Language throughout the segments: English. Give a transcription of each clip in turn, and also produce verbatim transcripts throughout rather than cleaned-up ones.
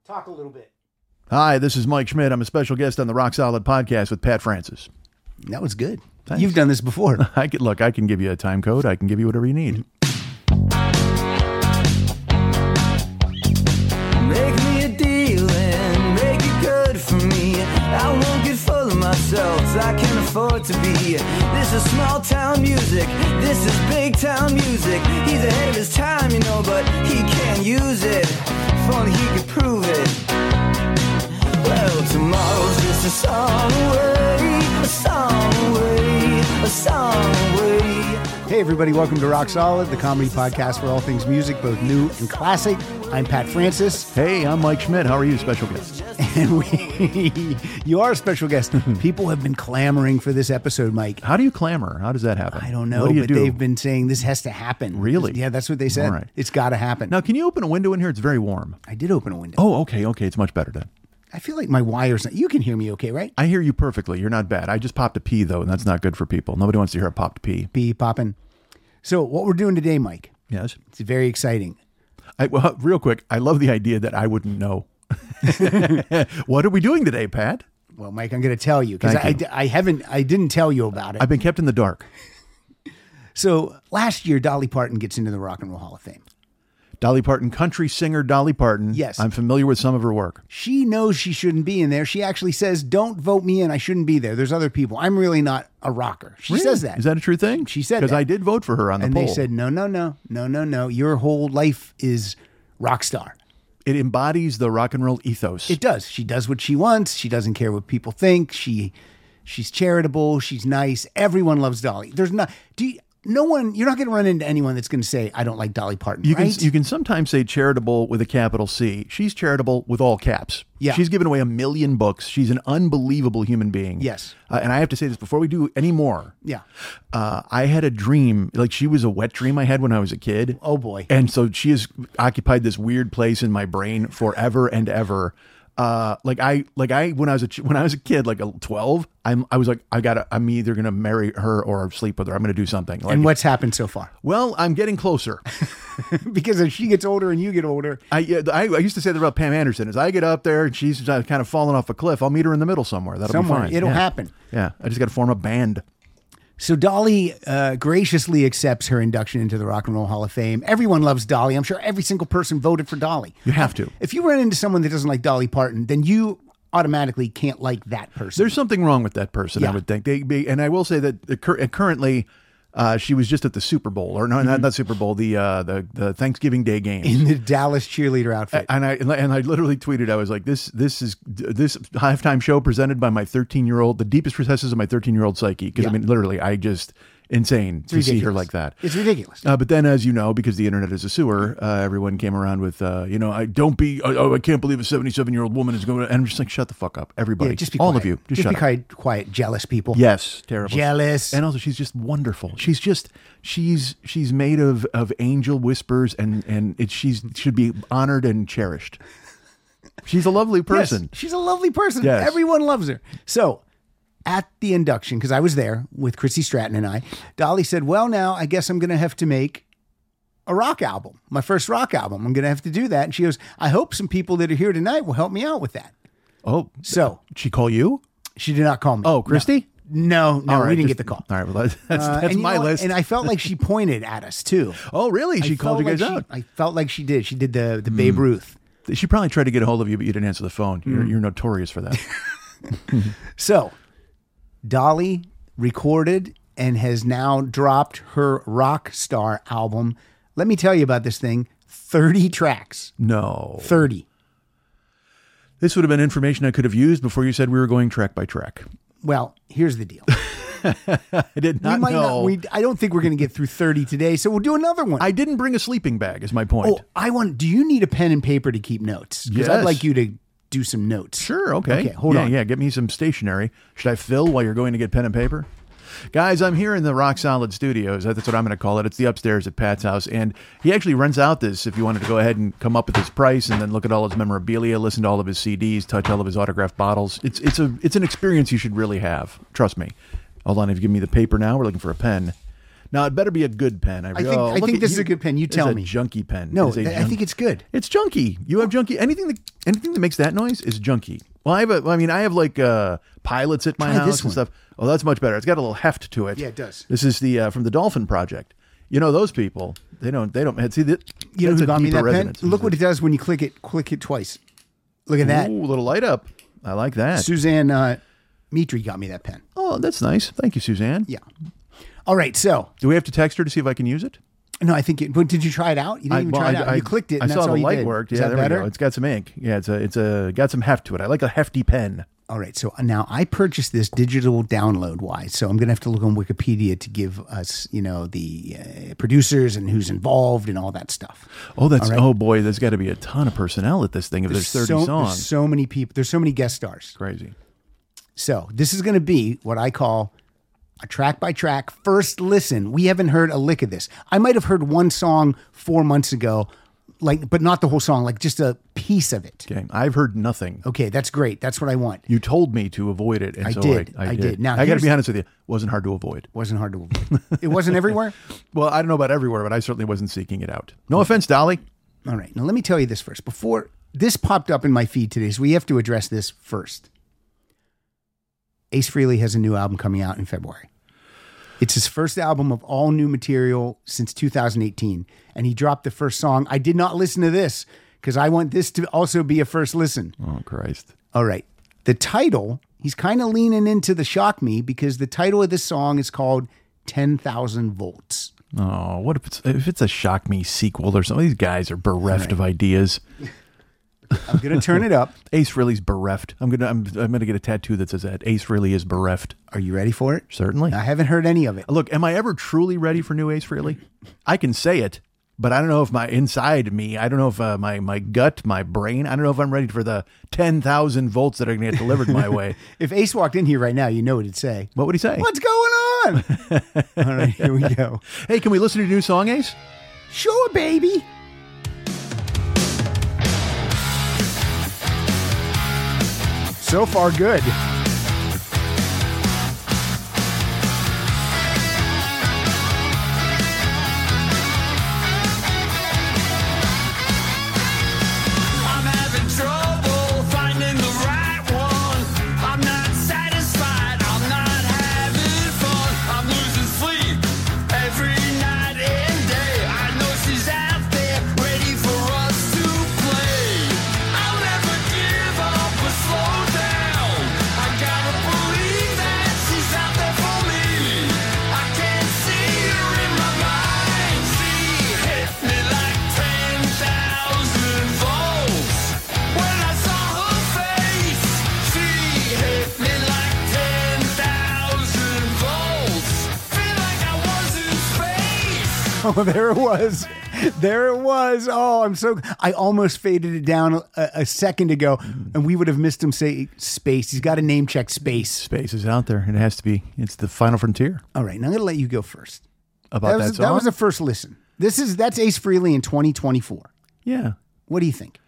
Talk a little bit. Hi, this is Mike Schmidt. I'm a special guest on the Rock Solid podcast with Pat Francis. That was good. Thanks. You've done this before. I can, look, I can give you a time code. I can give you whatever you need. Make me a deal and make it good for me. I won't get full of myself, I can afford to be. This is small town music, this is big town music. He's ahead of his time, you know, but he can't use it. If only he could prove it. Well, tomorrow's just a song away, a song away, a song away. Hey, everybody. Welcome to Rock Solid, the comedy podcast for all things music, both new and classic. I'm Pat Francis. Hey, I'm Mike Schmidt. How are you, special guest? And we, you are a special guest. People have been clamoring for this episode, Mike. How do you clamor? How does that happen? I don't know, What do you but do? they've been saying this has to happen. Really? Yeah, that's what they said. All right. It's got to happen. Now, can you open a window in here? It's very warm. I did open a window. Oh, okay, okay. It's much better then. I feel like my wire's not. You can hear me okay, right? I hear you perfectly. You're not bad. I just popped a pee, though, and that's not good for people. Nobody wants to hear a popped pee. Be popping. So what we're doing today, Mike, Yes? it's very exciting. I, well, real quick, I love the idea that I wouldn't know. What are we doing today, Pat? Well, Mike, I'm going to tell you because I, Thank you. I, I haven't, I didn't tell you about it. I've been kept in the dark. So last year, Dolly Parton gets into the Rock and Roll Hall of Fame. Dolly Parton, country singer Dolly Parton. Yes. I'm familiar with some of her work. She knows she shouldn't be in there. She actually says, don't vote me in. I shouldn't be there. There's other people. I'm really not a rocker. She Really? says that. Is that a true thing? She said Because that. I did vote for her on the and poll. they said, no, no, no, no, no, no. Your whole life is rock star. It embodies the rock and roll ethos. It does. She does what she wants. She doesn't care what people think. She, she's charitable. She's nice. Everyone loves Dolly. There's not, do you, no one, you're not going to run into anyone that's going to say, I don't like Dolly Parton, You right? can you can sometimes say charitable with a capital C. She's charitable with all caps. Yeah. She's given away a million books. She's an unbelievable human being. Yes. Uh, and I have to say this before we do any more. Yeah. Uh, I had a dream, like she was a wet dream I had when I was a kid. Oh, boy. And so she has occupied this weird place in my brain forever and ever. Uh, like I, like I, when I was a, ch- when I was a kid, like a twelve, I'm, I was like, I gotta, I'm either going to marry her or sleep with her. I'm going to do something. Like, And what's happened so far? well, I'm getting closer. Because if she gets older and you get older, I, yeah, I I used to say that about Pam Anderson. As I get up there and she's uh, kind of falling off a cliff, I'll meet her in the middle somewhere. That'll somewhere, be fine. it'll Yeah. happen. Yeah, I just got to form a band. So Dolly uh, graciously accepts her induction into the Rock and Roll Hall of Fame. Everyone loves Dolly. I'm sure every single person voted for Dolly. You have to. If you run into someone that doesn't like Dolly Parton, then you automatically can't like that person. There's something wrong with that person, Yeah. I would think. They, be, and I will say that the, cur- currently, uh, she was just at the Super Bowl, or no, not, not Super Bowl, the uh, the the Thanksgiving Day games. in the Dallas cheerleader outfit. and I and I literally tweeted, I was like, this this is this halftime show presented by my thirteen year old, the deepest recesses of my thirteen year old psyche. Because Yeah. I mean, literally, I just insane to see her ridiculous. like that. It's ridiculous. Uh, but then, as you know, because the internet is a sewer, uh, everyone came around with, uh, you know, I don't be, oh, oh, I can't believe a seventy-seven year old woman is going to, and I'm just like, shut the fuck up, everybody, Yeah, just be all quiet. of you, just, just shut be up. quiet, quiet, jealous people. Yes, terrible, Jealous. and also she's just wonderful. She's just, she's she's made of of angel whispers, and and it she's should be honored and cherished. She's a lovely person. Yes, she's a lovely person. Yes. Everyone loves her. So at the induction, because I was there with Chrissy Stratton and I, Dolly said, well, now I guess I'm going to have to make a rock album, my first rock album. I'm going to have to do that. And she goes, I hope some people that are here tonight will help me out with that. Oh, So did she call you? she did not call me. Oh, Christy? No, no, All we right, didn't just- get the call. All right, well, that's that's, Uh, that's and you my know what? list. And I felt like she pointed at us too. oh, really? I She called felt you guys like out. she- I felt like she did. She did the, the Babe Ruth. She probably tried to get a hold of you, but you didn't answer the phone. You're, Mm. you're notorious for that. So, Dolly recorded and has now dropped her rock star album. Let me tell you about this thing. thirty tracks. No. thirty. This would have been information I could have used before you said we were going track by track. Well, here's the deal. I did not we might know. not we I don't think we're going to get through thirty today, so we'll do another one. I didn't bring a sleeping bag, is my point. oh, I want do you need a pen and paper to keep notes? Because I'd Yes. like you to do some notes. Sure, okay. Okay, hold yeah, on. Yeah, get me some stationery. Should I fill while you're going to get pen and paper? Guys, I'm here in the Rock Solid Studios. That's what I'm going to call it. It's the upstairs at Pat's house. And he actually rents out this if you wanted to go ahead and come up with his price and then look at all his memorabilia, listen to all of his C Ds, touch all of his autographed bottles. It's it's a it's an experience you should really have. Trust me. Hold on, if you give me the paper now, we're looking for a pen. Now, it better be a good pen. I, I think, oh, I look think at this you. is a good pen. You This tell is a me. junky pen. No, It is a th- I junk- think it's good. It's junky. You have junky. Anything that anything that makes that noise is junky. Well, I have a, I mean, I have like uh, pilots at my Try house this and one. stuff. Oh, that's much better. It's got a little heft to it. Yeah, it does. This is the uh, from the Dolphin Project. You know those people. They don't. They don't. See that. You know that's who a got me deeper that pen? resonance. Look what it does when you click it. Click it twice. Look at that. Ooh, little light up. I like that. Suzanne uh, Mitri got me that pen. Oh, that's nice. Thank you, Suzanne. Yeah. All right. So Do we have to text her to see if I can use it? no, I think. It, but did you try it out? You didn't even well, try it I- out. I- you clicked it. I And saw that's the all you light did. worked. Is Yeah, that there better? we go. It's got some ink. Yeah, it's a it's a got some heft to it. I like a hefty pen. All right. So now I purchased this digital download wise. So I'm going to have to look on Wikipedia to give us, you know, the uh, producers and who's involved and all that stuff. Oh, that's All right. oh boy. There's got to be a ton of personnel at this thing. If there's, thirty so, songs, There's so many people. There's so many guest stars. crazy. So this is going to be what I call a track by track first listen. We haven't heard a lick of this. I might have heard one song four months ago, like, but not the whole song, like just a piece of it. Okay, I've heard nothing. Okay, that's great. That's what I want. You told me to avoid it, and I so did. I, I, I did. did. Now, I got to here's- be honest with you. Wasn't hard to avoid. Wasn't hard to avoid. It wasn't everywhere. Well, I don't know about everywhere, but I certainly wasn't seeking it out. No offense, Dolly. All right. Now let me tell you this first. Before this popped up in my feed today, so we have to address this first. Ace Frehley has a new album coming out in February. It's his first album of all new material since two thousand eighteen. And he dropped the first song. I did not listen to this because I want this to also be a first listen. Oh Christ. All right. The title, he's kind of leaning into the shock me because the title of this song is called ten thousand Volts. Oh, what if it's if it's a Shock Me sequel or something? These guys are bereft of ideas. I'm going to turn it up. Ace Frehley's bereft. I'm gonna I'm, I'm gonna get a tattoo that says that Ace Frehley is bereft. Are you ready for it? Certainly. I haven't heard any of it. Look, am I ever truly ready for new Ace Frehley? I can say it, but I don't know if my inside me, I don't know if uh, my my gut, my brain, I don't know if I'm ready for the ten thousand volts that are going to get delivered my way. If Ace walked in here right now, you know what he'd say. What would he say? What's going on? All right, here we go. Hey, can we listen to your new song, Ace? Sure, baby. So far, good. I'm having trouble finding the right one. I'm not satisfied. I'm not having fun. I'm losing sleep every night and day. I know she's out there ready for us to play. I'll never give up or slow down. I gotta believe that she's out there for me. I can see her in my mind. She hit me like ten thousand volts. When I saw her face, she hit me like ten thousand volts. Feel like I was in space. Oh, there it was. There it was. Oh, I'm so. I almost faded it down a, a second ago, and we would have missed him say space. He's got to name check space. Space is out there. It has to be. It's the final frontier. All right, now I'm going to let you go first. About That that, was, song. that was a first listen. This is that's Ace Frehley in twenty twenty-four. yeah. What do you think?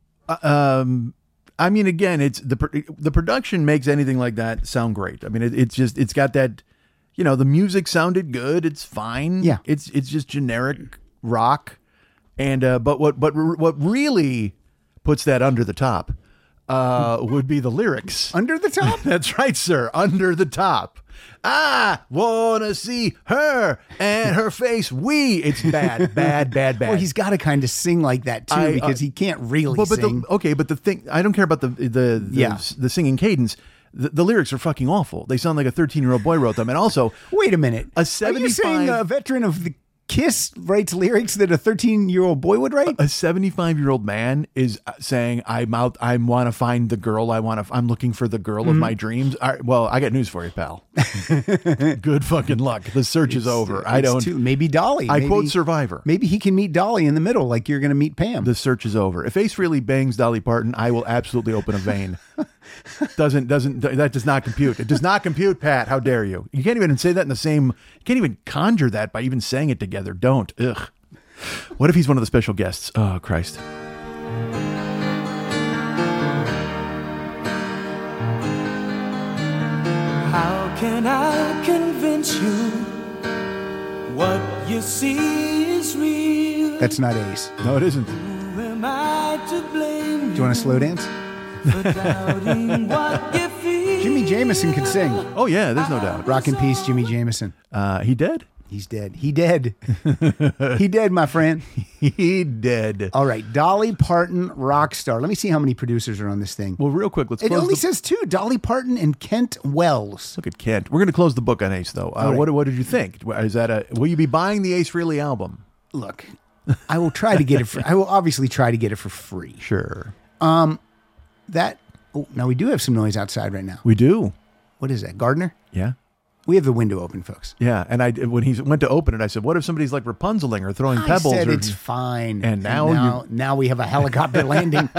Um, I mean, again, it's the pro- the production makes anything like that sound great. I mean, it, it's just it's got that, you know, the music sounded good. It's fine. Yeah. it's it's just generic rock, and uh, but what but r- what really puts that under the top uh, would be the lyrics. Under the top? That's right, sir. Under the top. I wanna see her and her face. We. It's bad, bad, bad, bad. Well, he's got to kind of sing like that too I, uh, because he can't really Well, but sing. the, okay, but the thing I don't care about the the the, Yeah. the singing cadence. The, the lyrics are fucking awful. They sound like a thirteen year old boy wrote them, and also Wait a minute. A Are you saying seventy-five a veteran of the Kiss writes lyrics that a thirteen-year-old boy would write? a seventy five year old man is saying, "I'm out. I want to find the girl. I want to. I'm looking for the girl of Mm-hmm. my dreams." All right, well, I got news for you, pal. Good fucking luck. The search is over. I It's don't. too- maybe Dolly. I maybe, quote Survivor. Maybe he can meet Dolly in the middle, like you're going to meet Pam. The search is over. If Ace Frehley bangs Dolly Parton, I will absolutely open a vein. doesn't doesn't that does not compute. It does not compute, Pat. How dare you? You can't even say that in the same. You can't even conjure that by even saying it together. Don't. Ugh. What if he's one of the special guests? Oh Christ. How can I convince you you see is real. That's not Ace. No, it isn't. Who am I to blame Do you want to slow dance? for doubting what you feel? Jimmy Jameson could sing. Oh yeah, there's no doubt. Rock in peace, Jimmy Jameson. Uh, he dead? He's dead. He dead. He dead, my friend. He dead. All right, Dolly Parton, rock star. Let me see how many producers are on this thing. Well, real quick, let's It close only the says two, Dolly Parton and Kent Wells. Look at Kent. We're going to close the book on Ace, though. Uh, All right. what, what did you think? Is that a? Will you be buying the Ace Frehley album? Look, I will try to get it for, I will obviously try to get it for free. Sure. That, oh, now we do have some noise outside right now. We do. What is that, Gardner? Yeah. We have the window open, folks. Yeah. And I when he went to open it, I said, "What if somebody's like Rapunzeling or throwing I pebbles?" said or, it's fine. And now now, now we have a helicopter landing.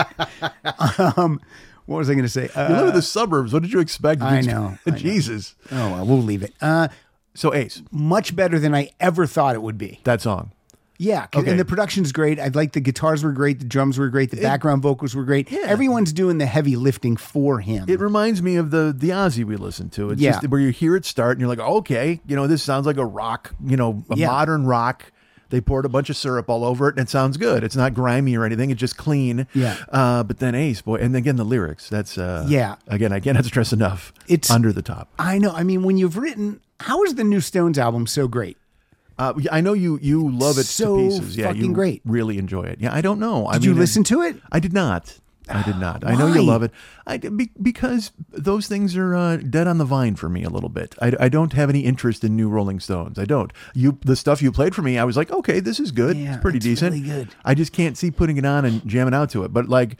um, what was I going to say? You live in Uh, the suburbs. What did you expect? I know, I know. Jesus. oh, well, we'll leave it. Uh, So Ace, much better than I ever thought it would be. that song. Yeah, 'cause- Okay. and the production's great. I like the guitars were great, the drums were great, the background vocals were great. Yeah. Everyone's doing the heavy lifting for him. It reminds me of the the Ozzy we listened to. It's Yeah. just where you hear it start and you're like, okay, you know, this sounds like a rock, you know, a Yeah. modern rock. They poured a bunch of syrup all over it and it sounds good. It's not grimy or anything. It's just clean. Yeah. Uh, but then Ace, boy, and again the lyrics. That's uh, Yeah. Again, I cannot stress enough. It's- under the top. I know. I mean, when you've written, how is the new Stones album so great? Uh, I know you you love it So to pieces. Yeah, fucking you great. really enjoy it. Yeah, I don't know. I Did you mean, listen to it? I did not. I did not. I know you Why? love it. I did- be, because those things are uh, dead on the vine for me a little bit. I, I don't have any interest in new Rolling Stones. I don't. You the stuff you played for me, I was like, okay, this is good. Yeah, it's pretty it's decent. really good. I just can't see putting it on and jamming out to it. But like,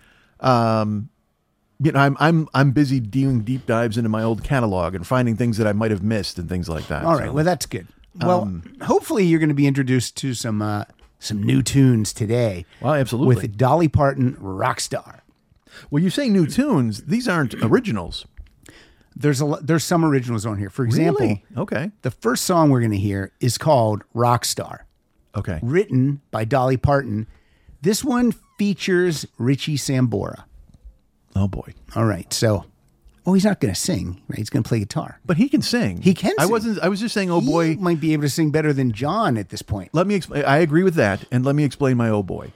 um, you know, I'm I'm I'm busy doing deep dives into my old catalog and finding things that I might have missed and things like that. All right. So- Well, that's good. Well, Um, hopefully you're going to be introduced to some uh, some new tunes today. Well, absolutely. With Dolly Parton, Rockstar. Well, you say new tunes. These aren't originals. There's a lo- there's some originals on here. For example, Really? Okay. the first song we're going to hear is called Rockstar, Okay. written by Dolly Parton. This one features Richie Sambora. Oh boy. All right. So, well, he's not going to sing, right? He's going to play guitar. But he can sing. He can I sing. wasn't. I was just saying. Oh He boy. might be able to sing better than John at this point. Let me. Explain. I agree with that, and let me explain my oh boy.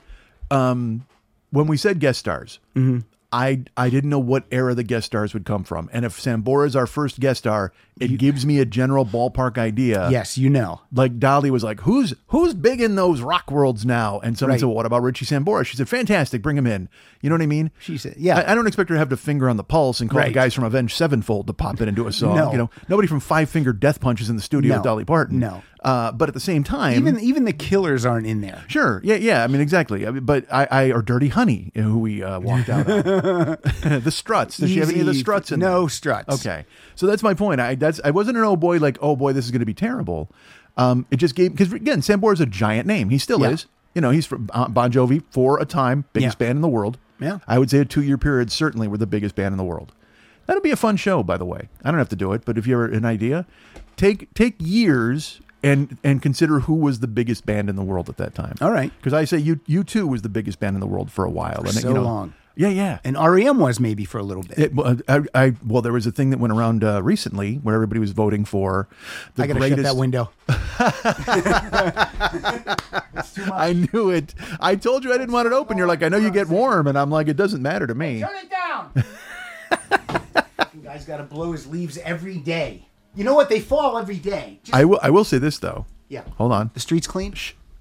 Um, when we said guest stars, Mm-hmm. I I didn't know what era the guest stars would come from, and if Sambora is our first guest star, it gives me a general ballpark idea. Yes, you know. Like Dolly was like, "Who's who's big in those rock worlds now?" And someone Right. said, well, "What about Richie Sambora?" She said, "Fantastic, bring him in." You know what I mean? She said, yeah. I, I don't expect her to have the finger on the pulse and call the Right. guys from Avenged Sevenfold to pop in and do a song. No. You know, nobody from Five Finger Death Punch is in the studio No. with Dolly Parton. No. uh, but at the same time, Even even the Killers aren't in there. sure, yeah, yeah. I mean, exactly. I mean, but I, I or Dirty Honey, who we uh, walked out on. The Struts. Does she have any of the Easy. Struts in No there? Struts. Okay, so that's my point. I that's I wasn't an oh boy like oh boy this is going to be terrible. Um, it just gave because again Sambora is a giant name. He still Yeah. is. You know, he's from uh, Bon Jovi for a time, biggest Yeah. band in the world. Yeah. I would say a two year period certainly were the biggest band in the world. That'll be a fun show, by the way. I don't have to do it, but if you have an idea, take take years and and consider who was the biggest band in the world at that time. All right. Because I say you you too was the biggest band in the world for a while. For and so you know, long. Yeah, yeah. And R E M was maybe for a little bit. It, well, I, I well, there was a thing that went around uh, recently where everybody was voting for the I got to greatest. shut that window. I knew it. I told you I didn't want it open. You're like, I know you get warm, and I'm like, it doesn't matter to me. Turn it down. You guys got to blow his leaves every day. You know what? They fall every day. Just, I will. I will say this though. yeah. Hold on. The street's clean.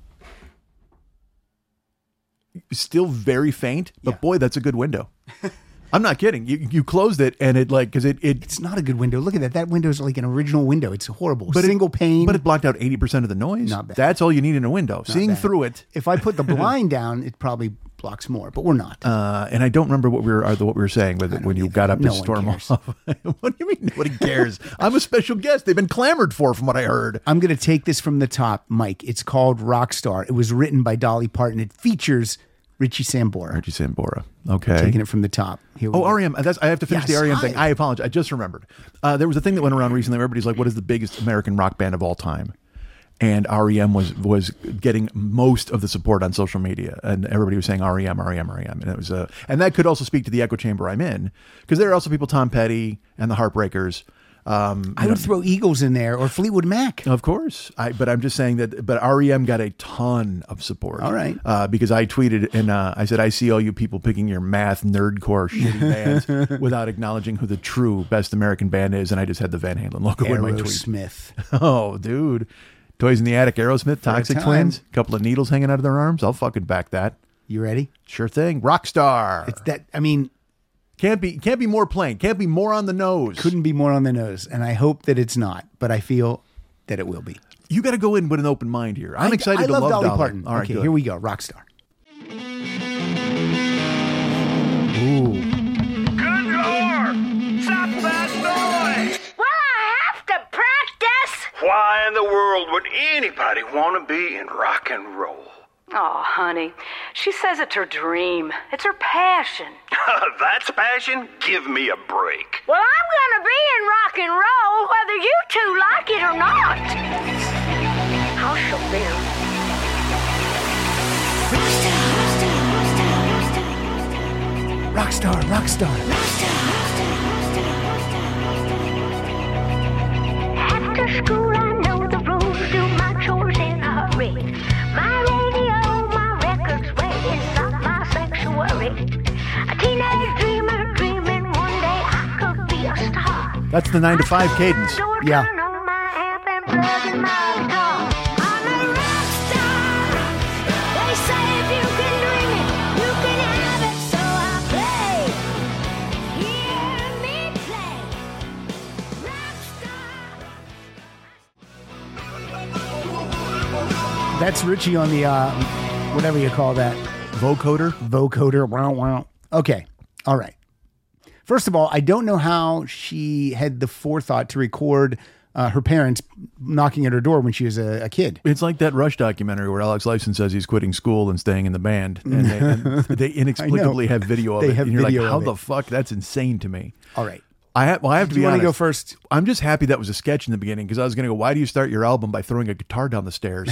Still very faint, but Yeah. boy, that's a good window. I'm not kidding. You you closed it, and it like because it it. It's not a good window. Look at that. That window is like an original window. It's horrible. But it- Single pane. But it blocked out eighty percent of the noise. Not bad. That's all you need in a window. Seeing bad. through it. If I put the blind down, it probably blocks more. But we're not. Uh, and I don't remember what we were uh, what we were saying with it when you got up No to one storm cares. off. What do you mean nobody cares? I'm a special guest. They've been clamored for, from what I heard. I'm going to take this from the top, Mike. It's called Rockstar. It was written by Dolly Parton. It features Richie Sambora. Richie Sambora. Okay. Taking it from the top. Here we Oh, go. R E M. That's, I have to finish Yes, the R E M hi. thing. I apologize. I just remembered. Uh, there was a thing that went around recently where everybody's like, what is the biggest American rock band of all time? And R E M was was getting most of the support on social media. And everybody was saying R E M, R E M, R E M. And it was uh, and that could also speak to the echo chamber I'm in. Because there are also people, Tom Petty and the Heartbreakers. Um, I would throw Eagles in there or Fleetwood Mac. Of course, I, but I'm just saying that. But R E M got a ton of support. All right, uh, because I tweeted and uh, I said I see all you people picking your math nerdcore shitty bands without acknowledging who the true best American band is, and I just had the Van Halen logo in my tweet. Aerosmith. Oh, dude, Toys in the Attic, Aerosmith, Toxic time. Twins, a couple of needles hanging out of their arms. I'll fucking back that. You ready? Sure thing. Rockstar. It's that. I mean. Can't be can't be more plain. Can't be more on the nose. Couldn't be more on the nose, and I hope that it's not, but I feel that it will be. You got to go in with an open mind here. I'm I, excited I to love, love Dolly, Dolly. Parton. All right, okay, good. here we go. Rockstar. Ooh. Good Lord! Stop that noise! Well, I have to practice. Why in the world would anybody want to be in rock and roll? Oh, honey, she says it's her dream. It's her passion. That's passion? Give me a break. Well, I'm gonna be in rock and roll whether you two like it or not. How shall feel? Rockstar, rockstar. After school, I know the rules, do my chores in a hurry. My radio, my records, waiting, not my sanctuary. A teenage dreamer dreaming one day I could be a star. That's the nine to five cadence. Yeah. Turn on my amp and plug in my guitar. I'm a rock star. They say if you can dream it, you can have it. So I play. Hear me play. Rock star. That's Richie on the, uh, whatever you call that. Vocoder? Vocoder. Wow, wow. Okay. All right. First of all, I don't know how she had the forethought to record uh, her parents knocking at her door when she was a, a kid. It's like that Rush documentary where Alex Lifeson says he's quitting school and staying in the band. And they, and they inexplicably have video of They it. have and you're video like, how of the it. fuck? That's insane to me. All right. I have, well, I have Do to be you want honest. to go first? I'm just happy that was a sketch in the beginning because I was going to go, why do you start your album by throwing a guitar down the stairs?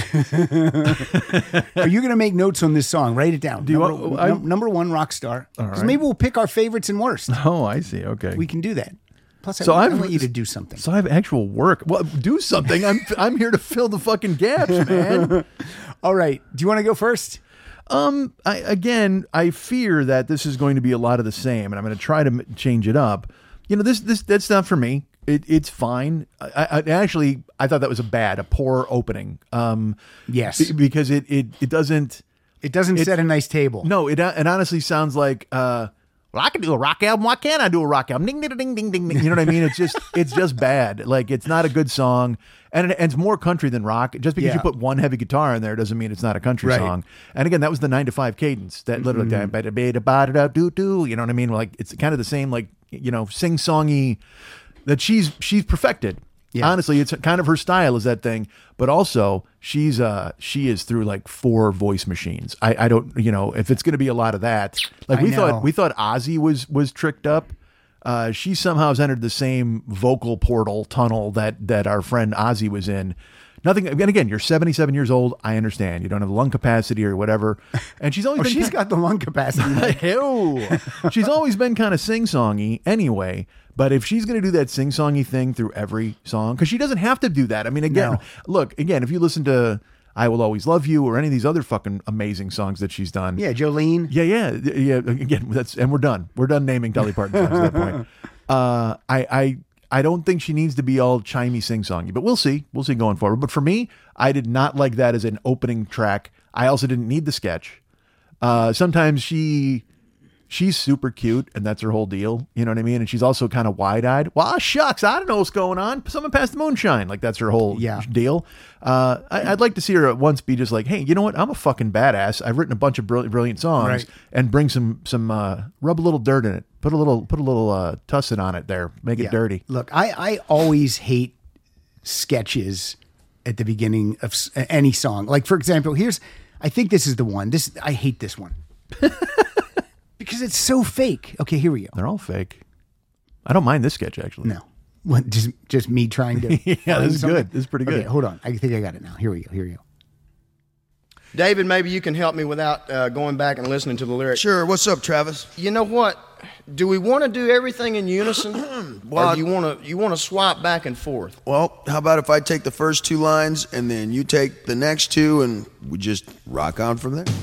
Are you going to make notes on this song? Write it down. Do you number, want- I- num- number one, Rockstar. Because right. maybe we'll pick our favorites and worst. Oh, I see. Okay. We can do that. Plus, I, So I I've- want you to do something. So I have actual work. Well, do something. I'm I'm here to fill the fucking gaps, man. All right. Do you want to go first? Um, I, again, I fear that this is going to be a lot of the same, and I'm going to try to m- change it up. You know, this this that's not for me. It, it's fine. I, I actually I thought that was a bad, a poor opening. Um, Yes. be- because it it it doesn't. It doesn't It- set a nice table. No, it it honestly sounds like. Uh, well, I can do a rock album. Why can't I do a rock album? Ding, ding, ding, ding, ding, ding. You know what I mean? It's just, it's just bad. Like, it's not a good song, and, it, and it's more country than rock. Just because Yeah. you put one heavy guitar in there doesn't mean it's not a country Right. song. And again, that was the nine to five cadence. That little da ba da ba da ba da da doo doo. You know what I mean? Like, it's kind of the same, like, you know, sing songy that she's she's perfected. Yeah. Honestly, it's kind of her style is that thing, but also she's uh she is through like four voice machines. I, I don't you know if it's going to be a lot of that. Like I we know. thought we thought Ozzy was was tricked up. Uh, she somehow has entered the same vocal portal tunnel that that our friend Ozzy was in. Nothing. And again, you're seventy-seven years old. I understand you don't have the lung capacity or whatever. And she's always Oh, been she's kind- got the lung capacity. Ew. She's always been kind of sing-songy anyway, but if she's going to do that sing-songy thing through every song, because she doesn't have to do that. I mean, again, No. look, again, if you listen to I Will Always Love You or any of these other fucking amazing songs that she's done. Yeah, Jolene. Yeah, yeah, yeah. Again, that's and we're done. We're done naming Dolly Parton songs at that point. Uh, I, I, I don't think she needs to be all chimey sing-songy, but we'll see. We'll see going forward. But for me, I did not like that as an opening track. I also didn't need the sketch. Uh, sometimes she, she's super cute, and that's her whole deal. You know what I mean? And she's also kind of wide-eyed. Well, shucks, I don't know what's going on. Someone passed the moonshine. Like that's her whole Yeah. deal. Uh, I, I'd like to see her at once be just like, hey, you know what? I'm a fucking badass. I've written a bunch of brilliant, brilliant songs, Right. and bring some some uh, rub a little dirt in it. Put a little put a little uh, tussin on it there. Make it Yeah. dirty. Look, I, I always hate sketches at the beginning of s- any song. Like, for example, here's, I think this is the one. This I hate this one. Because it's so fake. Okay, here we go. They're all fake. I don't mind this sketch actually. No. What, just, just me trying to. Yeah, find this is something? good. This is pretty good. Okay, hold on. I think I got it now. Here we go. Here we go. David, maybe you can help me without uh, going back and listening to the lyrics. Sure. What's up, Travis? You know what? do we want to do everything in unison, or do you want to you want to swap back and forth? Well, how about if I take the first two lines and then you take the next two and we just rock on from there?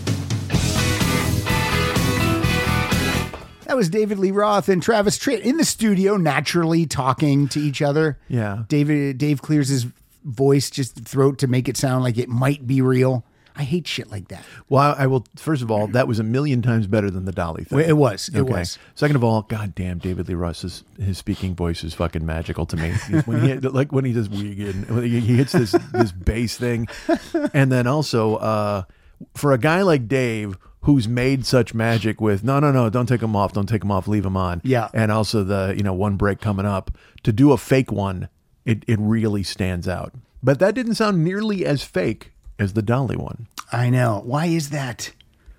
That was David Lee Roth and Travis Tritt in the studio, naturally talking to each other. Yeah. David Dave clears his voice, just throat, to make it sound like it might be real. I hate shit like that. Well, I will. First of all, that was a million times better than the Dolly thing. Well, it was. It was. Second of all, goddamn, David Lee Roth's his speaking voice is fucking magical to me. When he like when he does Wiegand, when he hits this this bass thing, and then also uh, for a guy like Dave, who's made such magic with no, no, no, don't take them off, don't take them off, leave them on. Yeah. And also the, you know, one break coming up, to do a fake one, it, it really stands out. But that didn't sound nearly as fake as the Dolly one. I know. Why is that?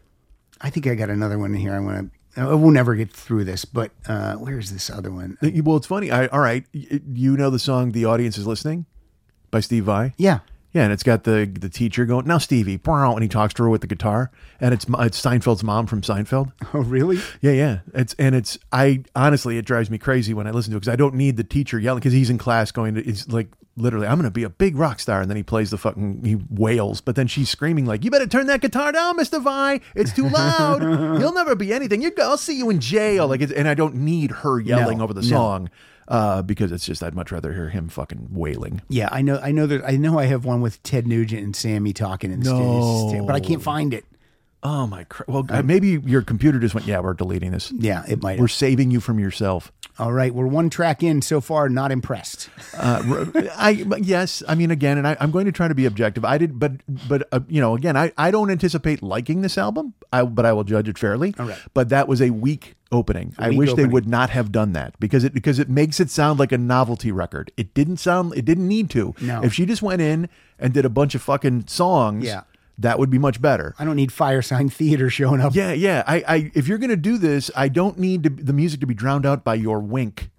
I think I got another one in here. I want to, we'll never get through this, but uh, where's this other one? Well, it's funny. I, all right. You know the song The Audience is Listening by Steve Vai? Yeah. Yeah, and it's got the the teacher going, now Stevie, and he talks to her with the guitar, and it's it's Seinfeld's mom from Seinfeld. Oh, really? Yeah, yeah. It's and it's I honestly it drives me crazy when I listen to it because I don't need the teacher yelling because he's in class going to it's like literally I'm going to be a big rock star, and then he plays the fucking he wails, but then she's screaming like, you better turn that guitar down, Mister Vai, it's too loud. You'll never be anything. You go, I'll see you in jail. Like, it's, and I don't need her yelling No, over the no. song. Uh, because it's just I'd much rather hear him fucking wailing. Yeah, I know. I know that. I know. I have one with Ted Nugent and Sammy talking in the No. studio, but I can't find it. Oh my! Cr- well, uh, maybe your computer just went. Yeah, we're deleting this. Yeah, it might. We're saving you from yourself. All right, we're one track in so far. Not impressed. Uh, r- I but yes, I mean again, and I, I'm going to try to be objective. I did, but but uh, you know, again, I, I don't anticipate liking this album. I but I will judge it fairly. All right. But that was a weak opening. I weak wish opening. they would not have done that because it because it makes it sound like a novelty record. It didn't sound. It didn't need to. No. If she just went in and did a bunch of fucking songs, Yeah. that would be much better. I don't need Firesign Theater showing up. Yeah, yeah. I, I if you're gonna do this, I don't need to, the music to be drowned out by your wink.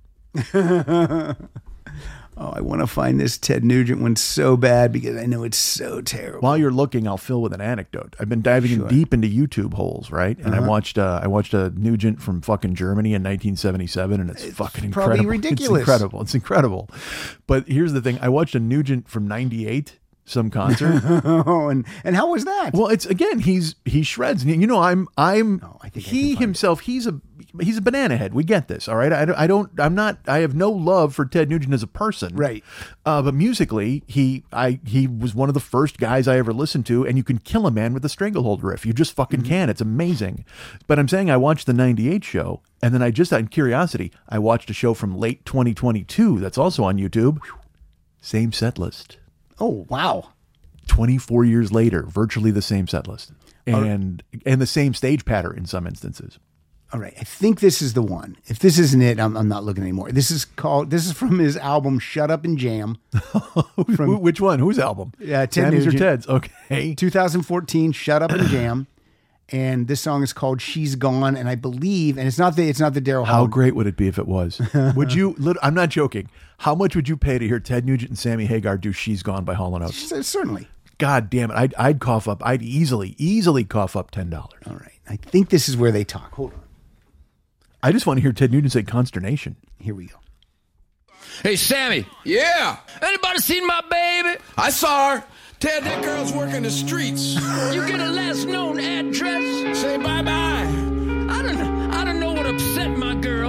Oh, I want to find this Ted Nugent one so bad because I know it's so terrible. While you're looking, I'll fill with an anecdote. I've been diving in deep into YouTube holes, right? And Uh-huh. I watched uh, I watched a Nugent from fucking Germany in nineteen seventy-seven, and it's, fucking probably incredible. ridiculous. It's incredible. It's incredible. But here's the thing: I watched a Nugent from ninety-eight, some concert. Oh, and and how was that? Well, it's again, he's he shreds. You know, I'm I'm Oh, I think I he can find himself. He's a he's a banana head. We get this, all right. I, don't- I don't. I'm not. I have no love for Ted Nugent as a person, Right. Uh, but musically, he I he was one of the first guys I ever listened to, and you can kill a man with a stranglehold riff. You just fucking can. It's amazing. But I'm saying I watched the ninety-eight show, and then I just out of curiosity, I watched a show from late twenty twenty-two that's also on YouTube. Same set list. Oh, wow. twenty-four years later, virtually the same set list. And and the same stage pattern in some instances. All right, I think this is the one. If this isn't it, I'm, I'm not looking anymore. This is called. This is from his album "Shut Up and Jam." Wh- Which one? Whose album? Yeah, Ted Sammy's or Nugent. Ted's? Okay. twenty fourteen, "Shut Up and Jam," and this song is called "She's Gone." And I believe, and it's not the it's not the Daryl How Hall. great would it be if it was? Would you? lit- I'm not joking. How much would you pay to hear Ted Nugent and Sammy Hagar do "She's Gone" by Hall and Oates? Certainly. God damn it! I'd I'd cough up. I'd easily easily cough up ten dollars. All right, I think this is where they talk. Hold on, I just want to hear Ted Nugent say "consternation." here we go. Hey, Sammy. Yeah, Anybody seen my baby? I saw her. Ted, that girl's working the streets. You get a last known address? Say bye-bye. I don't I don't know what upset my girl.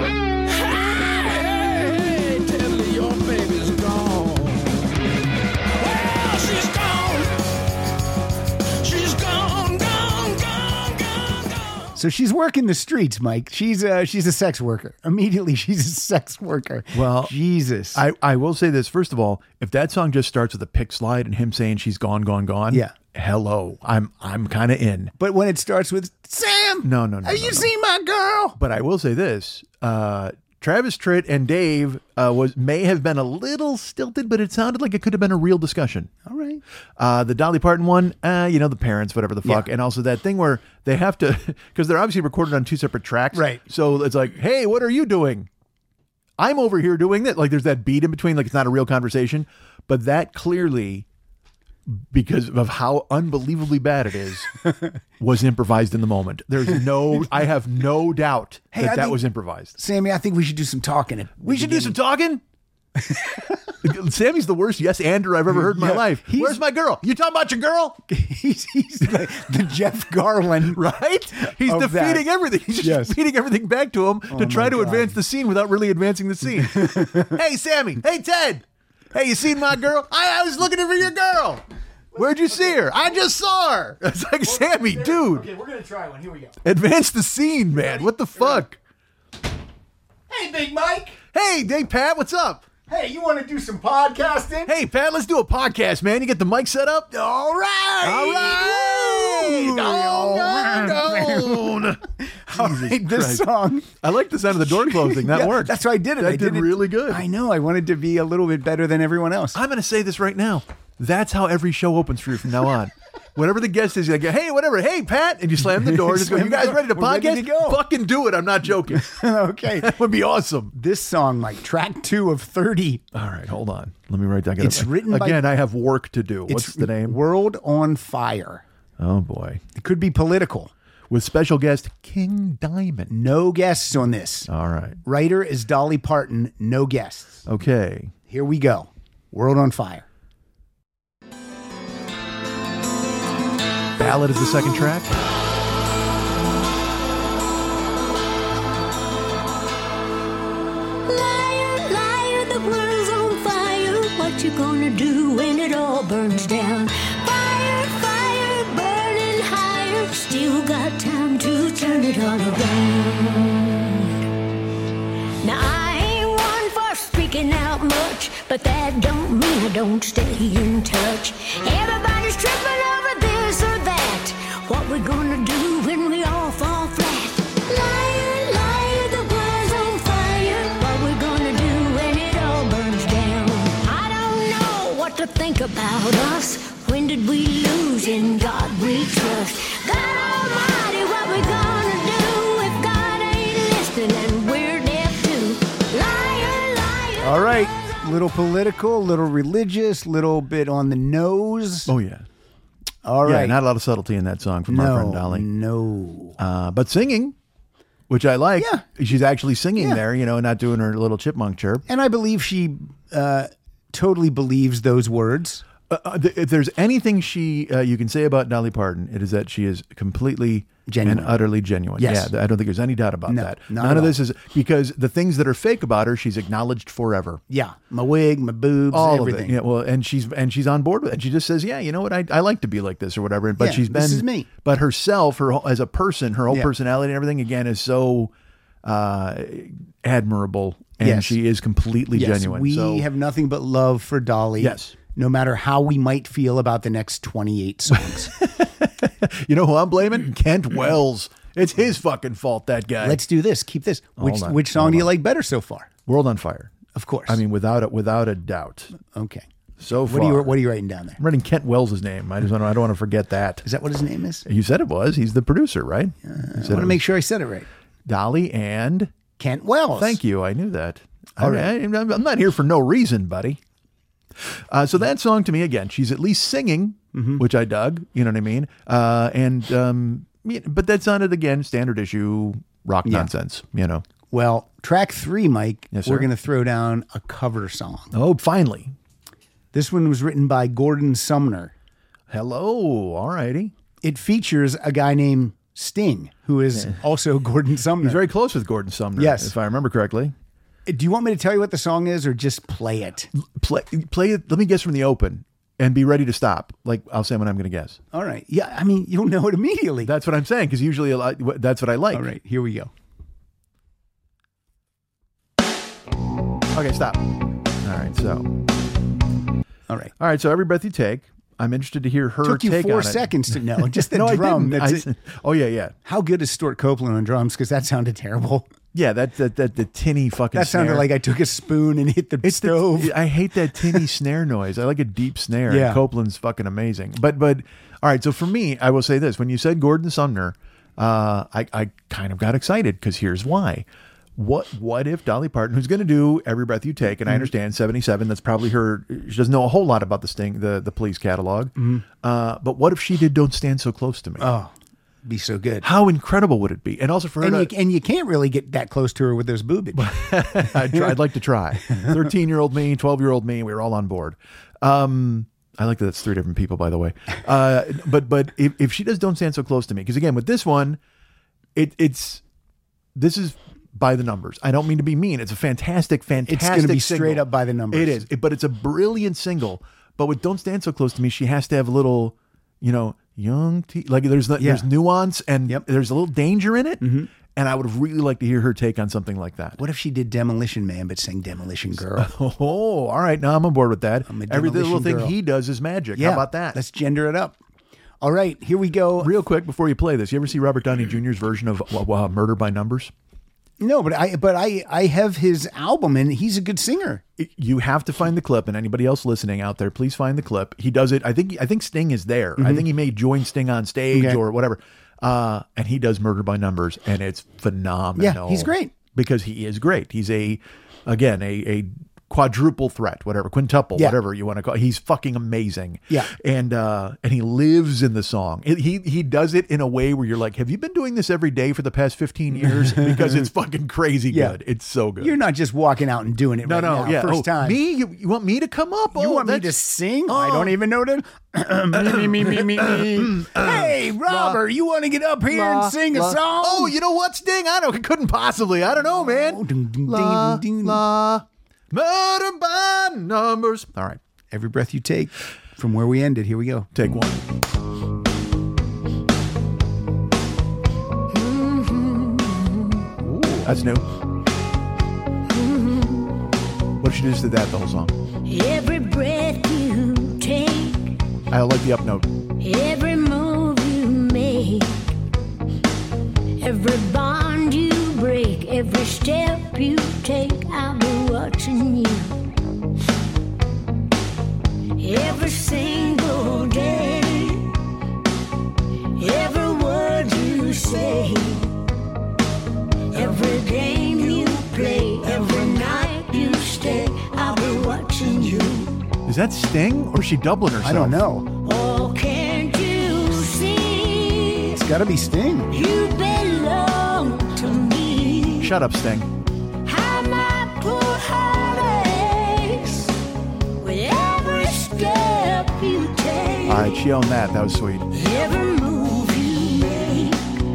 Hey, hey, Teddy, your baby's gone. Well, she's gone. She's gone, gone, gone, gone, gone. So she's working the streets, Mike. She's uh she's a sex worker. Immediately, she's a sex worker. Well, Jesus. I, I will say this. First of all, if that song just starts with a pick slide and him saying she's gone, gone, gone. Yeah. Hello. I'm I'm kind of in. but when it starts with Sam, No, no, no. have no, you no. seen my girl? But I will say this. Uh, Travis Tritt and Dave uh, was may have been a little stilted, but it sounded like it could have been a real discussion. All right. Uh, the Dolly Parton one, uh, you know, the parents, whatever the fuck. Yeah. And also that thing where they have to, because they're obviously recorded on two separate tracks. Right. So it's like, hey, what are you doing? I'm over here doing that. Like there's that beat in between, like it's not a real conversation. But that clearly because of how unbelievably bad it is, was improvised in the moment. There's no, I have no doubt Hey, that I that think- was improvised. Sammy, I think we should do some talking. At We should do some talking. Sammy's the worst yes ander I've ever heard in my Yeah, life. he's- Where's my girl? You talking about your girl? he's he's like the Jeff Garland, Right? He's Of defeating that. everything. He's just Yes. feeding everything back to him to Oh try my to God. advance the scene without really advancing the scene. Hey, Sammy. Hey, Ted. Hey, you seen my girl? I, I was looking for your girl. Where'd you see her? I just saw her. It's like, Sammy, dude, Okay, we're gonna try one. Here we go. advance the scene, man. What the fuck? Hey, Big Mike. Hey, hey, Pat, what's up? Hey, you want to do some podcasting? Hey, Pat, let's do a podcast, man. You get the mic set up? All right. All right. All Down, down, down. All right, this Christ. song. I like the sound of the door closing. That Yeah, worked. That's why I did it. That I did it- really good. I know. I wanted to be a little bit better than everyone else. I'm going to say this right now. That's how every show opens for you from now on. Whatever the guest is, you like, hey, whatever, hey, Pat, and you slam the door. Just go, Slam you the guys door. ready to We're podcast? ready to go. Fucking do it. I'm not joking. Okay. That would be awesome. This song, like track two of thirty. All right, hold on. Let me write that. I gotta- It's written by- again. I have work to do. What's It's the name? World on Fire. Oh boy, It could be political. with special guest King Diamond. No guests on this. All right. Writer is Dolly Parton. No guests. Okay. Here we go. World on Fire. Ballad is the second track. Liar, liar, the world's on fire. What you gonna do when it all burns down? Fire, fire, burning higher. Still got time to turn it all around. Now I ain't one for speaking out much, but that don't mean I don't stay in touch. Everybody's tripping over this or that. What we gonna do when we all fall flat? Liar, liar, the world's on fire. What we gonna do when it all burns down? I don't know what to think about us. When did we lose in God we trust? God Almighty, what we gonna do if God ain't listening and we're deaf too? Liar, liar. All right. Little political, little religious, little bit on the nose. Oh yeah. All Yeah. right. Not a lot of subtlety in that song from our friend no, Dolly. no. Uh, but singing, which I like. Yeah. She's actually singing Yeah. there, you know, not doing her little chipmunk chirp. And I believe she uh, totally believes those words. Uh, uh, th- if there's anything she uh, you can say about Dolly Parton, it is that she is completely Genuine. and utterly genuine. Yes. Yeah, th- I don't think there's any doubt about No, that. not None at of all. this is because the things that are fake about her, she's acknowledged forever. Yeah. My wig, my boobs, All everything. of it. Yeah, well, and she's and she's on board with it. And she just says, "Yeah, you know what? I, I like to be like this or whatever." But Yeah, she's been this is me. But herself, her whole- as a person, her whole Yeah. personality and everything again is so uh, admirable, and Yes. she is completely Yes, genuine. we so, have nothing but love for Dolly. Yes. No matter how we might feel about the next twenty-eight songs. you know who I'm blaming? Kent Wells. It's his fucking fault. That guy. Let's do this. Keep this. Which Hold on, which song hold do you on. like better so far? World on Fire. Of course. I mean, without a, without a doubt. okay. So far, What are you what are you writing down there? I'm writing Kent Wells' name. I just want to, I don't want to forget that. Is that what his name is? You said it was. He's the producer, right? You I said want it to was make sure I said it right. Dolly and Kent Wells. thank you. I knew that. I, All mean, I, I'm not here for no reason, buddy. Uh, so that song to me, again, she's at least singing, Mm-hmm. which I dug. You know what I mean? Uh, and um, yeah, but that sounded again standard issue rock Yeah. nonsense. You know? Well, track three, Mike, Yes, we're sir. going to throw down a cover song. Oh, finally. This one was written by Gordon Sumner. Hello. All righty. It features a guy named Sting, who is also Gordon Sumner. He's very close with Gordon Sumner. Yes. if I remember correctly. Do you want me to tell you what the song is or just play it? Play, play it. Let me guess from the open, and be ready to stop. Like I'll say when I'm going to guess. All right. Yeah, I mean, you'll know it immediately. That's what I'm saying, because usually a lot, that's what I like. All right, here we go. Okay, stop. All right, so All right. all right, so every breath you take, I'm interested to hear her Took you take four on it. seconds to know. Just the No, drum. I didn't. That's I- it. oh yeah, yeah, How good is Stuart Copeland on drums? Because that sounded terrible. yeah. That that that the tinny fucking. That sounded snare. like I took a spoon and hit the It's stove. The, I hate that tinny snare noise. I like a deep snare. Yeah. And Copeland's fucking amazing. But but all right. So for me, I will say this: when you said Gordon Sumner, uh, I I kind of got excited because here's why. What what if Dolly Parton, who's going to do Every Breath You Take, and I understand seventy-seven, that's probably her. She doesn't know a whole lot about the Sting, the the Police catalog. Uh, but what if she did Don't Stand So Close to Me? Oh, be so good. How incredible would it be? And also for her, And to, you, and you can't really get that close to her with those boobies. I'd, try, I'd like to try. thirteen-year-old me, twelve-year-old me, we were all on board. Um, I like that it's three different people, by the way. Uh, but but if, if she does Don't Stand So Close to Me, because again, with this one, it it's this is by the numbers. I don't mean to be mean. It's a fantastic, fantastic It's going to be single. straight up by the numbers. It is, It- but it's a brilliant single. But with Don't Stand So Close to Me, she has to have a little, you know, young, te- like there's Yeah. there's nuance and Yep. there's a little danger in it. And I would really like to hear her take on something like that. What if she did Demolition Man but sang Demolition Girl? Oh, all right. Now I'm on board with that. I'm a Every little demolition thing girl. he does is magic. Yeah, How about that? Let's gender it up. All right, here we go. Real quick before you play this, you ever see Robert Downey Junior's version of uh, uh, Murder by Numbers? No, but I but I I have his album and he's a good singer. You have to find the clip, and anybody else listening out there, please find the clip. He does it. I think I think Sting is there. I think he may join Sting on stage Okay. or whatever. Uh, and he does Murder by Numbers, and it's phenomenal. Yeah, he's great. Because he is great. He's a, again, a, a quadruple threat, whatever, quintuple, Yeah. whatever you want to call it. He's fucking amazing. Yeah. And uh, and he lives in the song. It- he he does it in a way where you're like, have you been doing this every day for the past fifteen years? Because it's fucking crazy Yeah. good. It's so good. You're not just walking out and doing it no, right no, now, yeah. first Oh, time. Me? You, you want me to come up? You Oh, want me to that's- sing? I Oh. don't even know that. me, me, me, me, me. Hey, Robert, you want to get up here La, and sing a la. song? Oh, you know what, Sting? I don't. Couldn't possibly. I don't know, man. Oh, ding, ding, La, ding, ding. la, murder by numbers. All right, Every breath you take. From where we ended, here we go. take one. Ooh, that's new. What if she just did that the whole song? Every breath you take, I like the up note. every move you make, every bond you break, every step you take, I'll be watching you. Every single day, every word you say, every game you play, every night you stay, I'll be watching you. Is that Sting or is she doubling herself? I don't know. Oh, can't you see? It's got to be Sting. You belong to me. Shut up, Sting. How my poor heart aches with every step you take. All right, she owned that. That was sweet. Every move you make,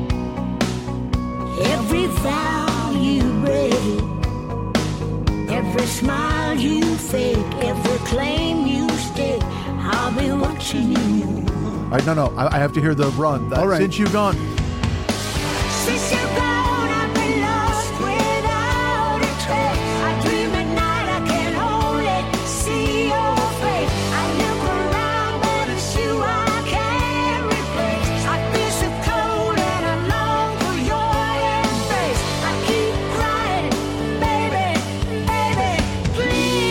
every vow you break, every smile you fake, every claim you stake, I'll be watching you. All right, no, no. I, I have to hear the run. All right. Since you've gone. Since you're gone, I've been lost without a trace. I dream at night, I can only see your face. I look around, but it's you I can't replace. I feel so cold and I long for your embrace. I keep crying, baby, baby, please.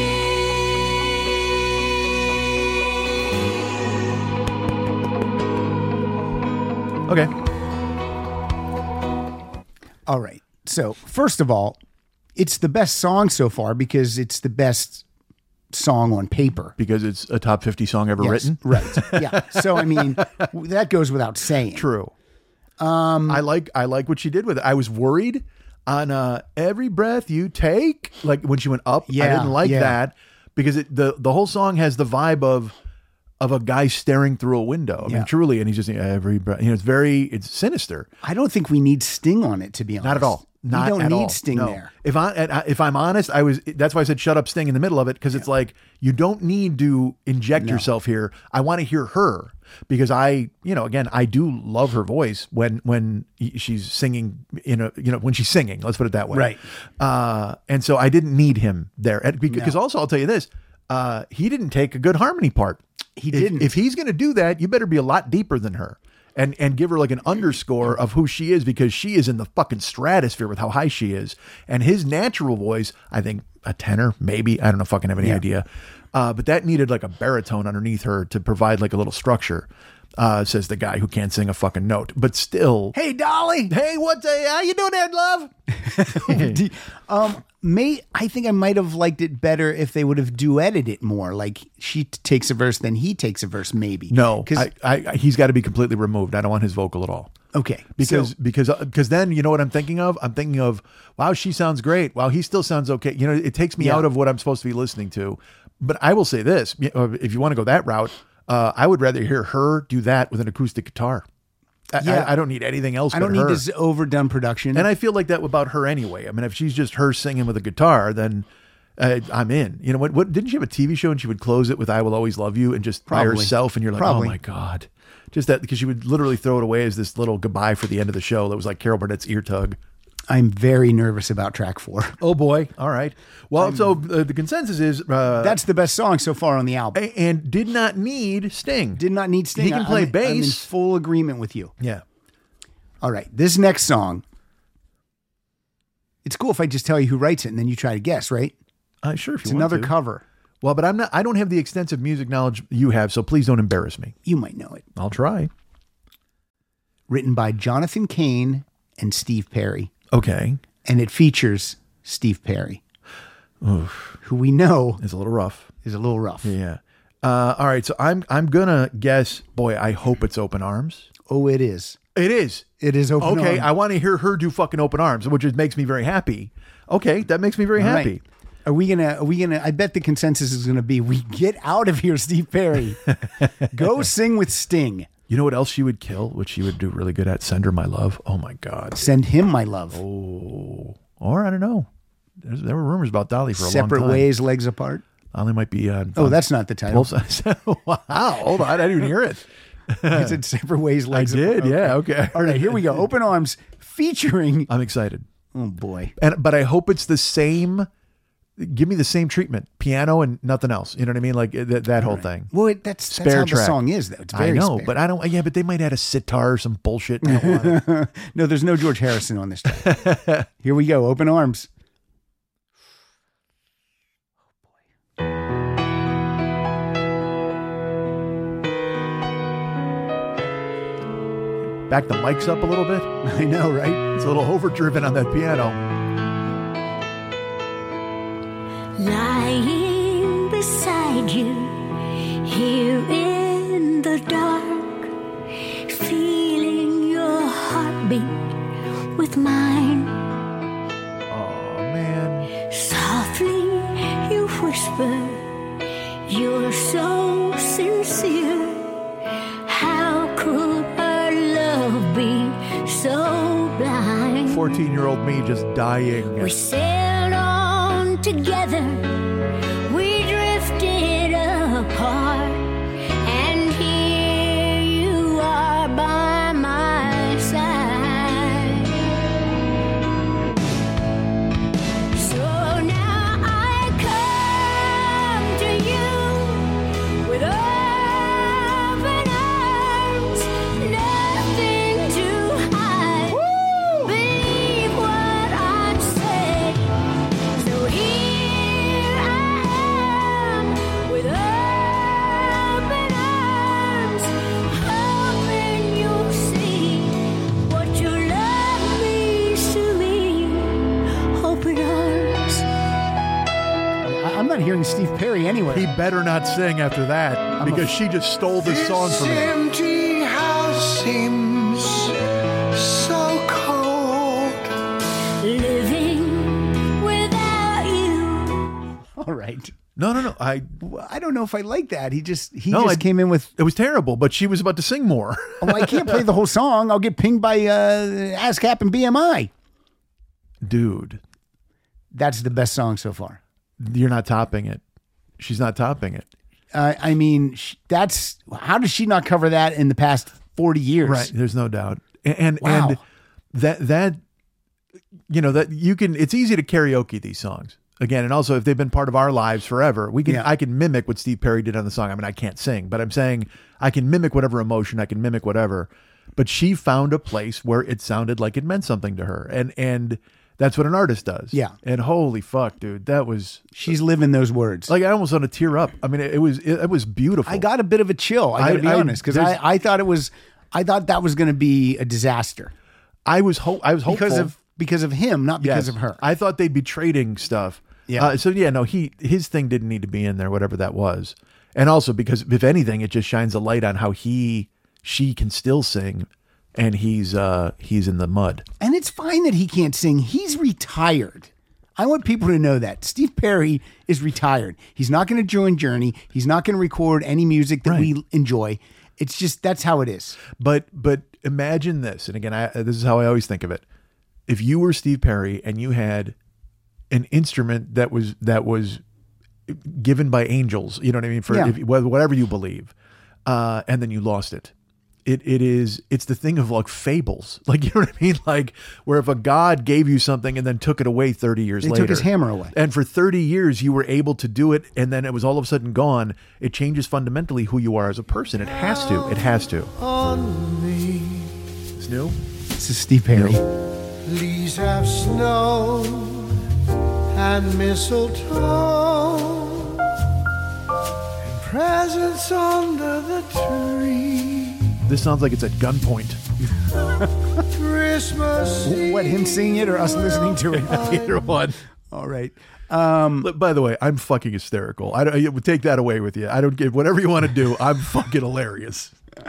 Okay. All right. So, first of all, it's the best song so far because it's the best song on paper. Because it's a top fifty song ever Yes, written. Right. Yeah. So, I mean, that goes without saying. True. Um, I like I like what she did with it. I was worried on uh, Every Breath You Take, like when she went up. I Yeah, didn't like yeah. that because it, the the whole song has the vibe of of a guy staring through a window. I Yeah. mean, truly, and he's just every breath. You know, it's very it's sinister. I don't think we need Sting on it, to be honest. Not at all. Not we don't at need all. Sting No. there. If I and I- if I'm honest, I was. That's why I said shut up, Sting in the middle of it because it's like you don't need to inject yourself here. I want to hear her because I, you know, again, I do love her voice when when she's singing in a, you know, when she's singing. Let's put it that way. Right. Uh, and so I didn't need him there And because also I'll tell you this. Uh, he didn't take a good harmony part. He If- didn't. If he's going to do that, you better be a lot deeper than her. And, and give her like an underscore of who she is because she is in the fucking stratosphere with how high she is. And his natural voice, I think a tenor, maybe. I don't know, fucking have any Yeah. idea. Uh, but that needed like a baritone underneath her to provide like a little structure. Uh, says the guy who can't sing a fucking note, but still. Hey, Dolly. Hey, what the, how you doing there, love? um, may I think I might have liked it better if they would have duetted it more. Like she t- takes a verse, then he takes a verse, maybe. No, because I, I, he's got to be completely removed. I don't want his vocal at all. Okay, because so, because because then you know what I'm thinking of. I'm thinking of wow, she sounds great. Wow, he still sounds okay. You know, it takes me Yeah. out of what I'm supposed to be listening to. But I will say this: if you want to go that route. Uh, I would rather hear her do that with an acoustic guitar. I, Yeah. I, I don't need anything else. I but don't need her. this overdone production. And I feel like that about her anyway. I mean, if she's just her singing with a guitar, then uh, I'm in. You know what? What didn't she have a T V show and she would close it with "I Will Always Love You" and just by Probably. herself, and you're like, Probably. oh my god, just that because she would literally throw it away as this little goodbye for the end of the show. That was like Carol Burnett's ear tug. I'm very nervous about track four. Oh boy! All right. Well, so uh, the consensus is uh, That's the best song so far on the album. a- and did not need Sting. Did not need Sting. He can I- play I'm- I'm in bass. full agreement with you. Yeah. All right, this next song. It's cool if I just tell you who writes it and then you try to guess, right? Uh, sure. If you It's want another to. cover. Well, but I'm not. I don't have the extensive music knowledge you have, so please don't embarrass me. You might know it. I'll try. Written by Jonathan Cain and Steve Perry. Okay. And it features Steve Perry, who we know It's a little rough. is a little rough. Yeah. Uh, all right. So I'm I'm gonna guess. Boy, I hope it's Open Arms. Oh, it is. It is. It is Open Okay. Arms. I want to hear her do fucking Open Arms, which is, makes me very happy. Okay, that makes me very All happy. right. Are we gonna? Are we gonna? I bet the consensus is gonna be: we get out of here, Steve Perry. Go sing with Sting. You know what else she would kill? Which she would do really good at? Send Her My Love. Oh my God. Send him my love. Oh. Or I don't know. There's, there were rumors about Dolly for a Separate long time. ways, legs apart. Dolly might be. Uh, Oh, that's not the title. Wow. Hold on. I didn't even hear it. Is it separate ways, I legs did. apart? Yeah. Okay. All right, here we go. Open Arms featuring. I'm excited. Oh boy. And but I hope it's the same. Give me the same treatment, piano and nothing else. You know what I mean? Like that, that whole thing. Well, it, that's that's Spare how track. the song is, though. It's very I know, spare. but I don't. Yeah, but they might add a sitar or some bullshit. I don't want it. No, there's no George Harrison on this track. Here we go. Open Arms. Back the mics up a little bit. I know, right? It's a little overdriven on that piano. Lying beside you here in the dark, feeling your heartbeat with mine. Oh man. Softly you whisper, you're so sincere. How could our love be so blind? fourteen-year-old me just dying. We sailed on together, we drifted apart, and here you are by my side. So now I come to you with open arms, nothing to hide. Believe what I say. So here I am with open arms, hoping you'll see what your love means to me. Open arms. I, I'm not hearing Steve Perry anywhere. He better not sing after that because she just stole this song from me. empty house seems so cold. Living without you. All right. No, no, no. I Well, I don't know if I like that. He just he No, just I- came in with. it was terrible, but she was about to sing more. Oh, I can't play the whole song. I'll get pinged by uh, ASCAP and B M I. Dude, That's the best song so far. you're not topping it. She's not topping it. Uh, I mean, sh- that's how does she not cover that in the past forty years? Right. There's no doubt. And and, Wow. and that that you know that you can it's easy to karaoke these songs. Again, and also if they've been part of our lives forever, we can Yeah. I can mimic what Steve Perry did on the song. I mean, I can't sing, but I'm saying I can mimic whatever emotion, I can mimic whatever. But she found a place where it sounded like it meant something to her. And and That's what an artist does. Yeah. And holy fuck, dude, that was She's living those words. like I almost want to tear up. I mean, it, it was it, it was beautiful. I got a bit of a chill. I got to I- be I- honest, because there's- I, I thought it was, I thought that was going to be a disaster I was ho- I was hopeful because of because of him, not because Yes. of her. I thought they'd be trading stuff. Yeah. Uh, so yeah, no, he his thing didn't need to be in there, whatever that was, and also because if anything, it just shines a light on how he she can still sing, and he's uh he's in the mud. And it's fine that he can't sing. He's retired. I want people to know that Steve Perry is retired. He's not going to join Journey. He's not going to record any music that Right. we enjoy. It's just that's how it is. But but imagine this, and again, I, this is how I always think of it. If you were Steve Perry and you had an instrument that was that was given by angels, you know what I mean, for Yeah. if, whatever you believe, uh, and then you lost it. It it is it's the thing of like fables, like you know what I mean, like where if a god gave you something and then took it away thirty years They later, took his hammer away. and for thirty years you were able to do it, and then it was all of a sudden gone. It changes fundamentally who you are as a person. It has to. It has to. On me, It's new. This is Steve Perry. please have snow and mistletoe and presents under the tree. This sounds like it's at gunpoint. Christmas What, him singing it or us listening to it? Either one. All right. Um, Look, by the way, I'm fucking hysterical. I don't I would take that away with you. I don't give whatever you want to do. I'm fucking hilarious.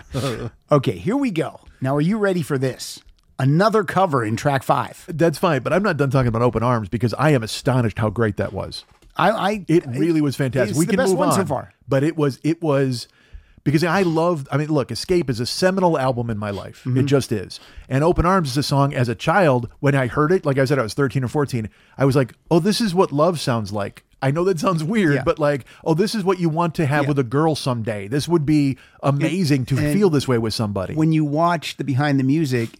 okay, here we go. Now, are you ready for this? Another cover in track five. That's fine, but I'm not done talking about Open Arms because I am astonished how great that was. I, I It really was fantastic. It's We the can best move one on so far. but it was it was because I loved. I mean, look, Escape is a seminal album in my life. Mm-hmm. It just is. And Open Arms is a song. As a child, when I heard it, like I said, I was thirteen or fourteen. I was like, oh, this is what love sounds like. I know that sounds weird, Yeah. but like, oh, this is what you want to have Yeah. with a girl someday. This would be amazing to and feel this way with somebody. When you watch the behind the music,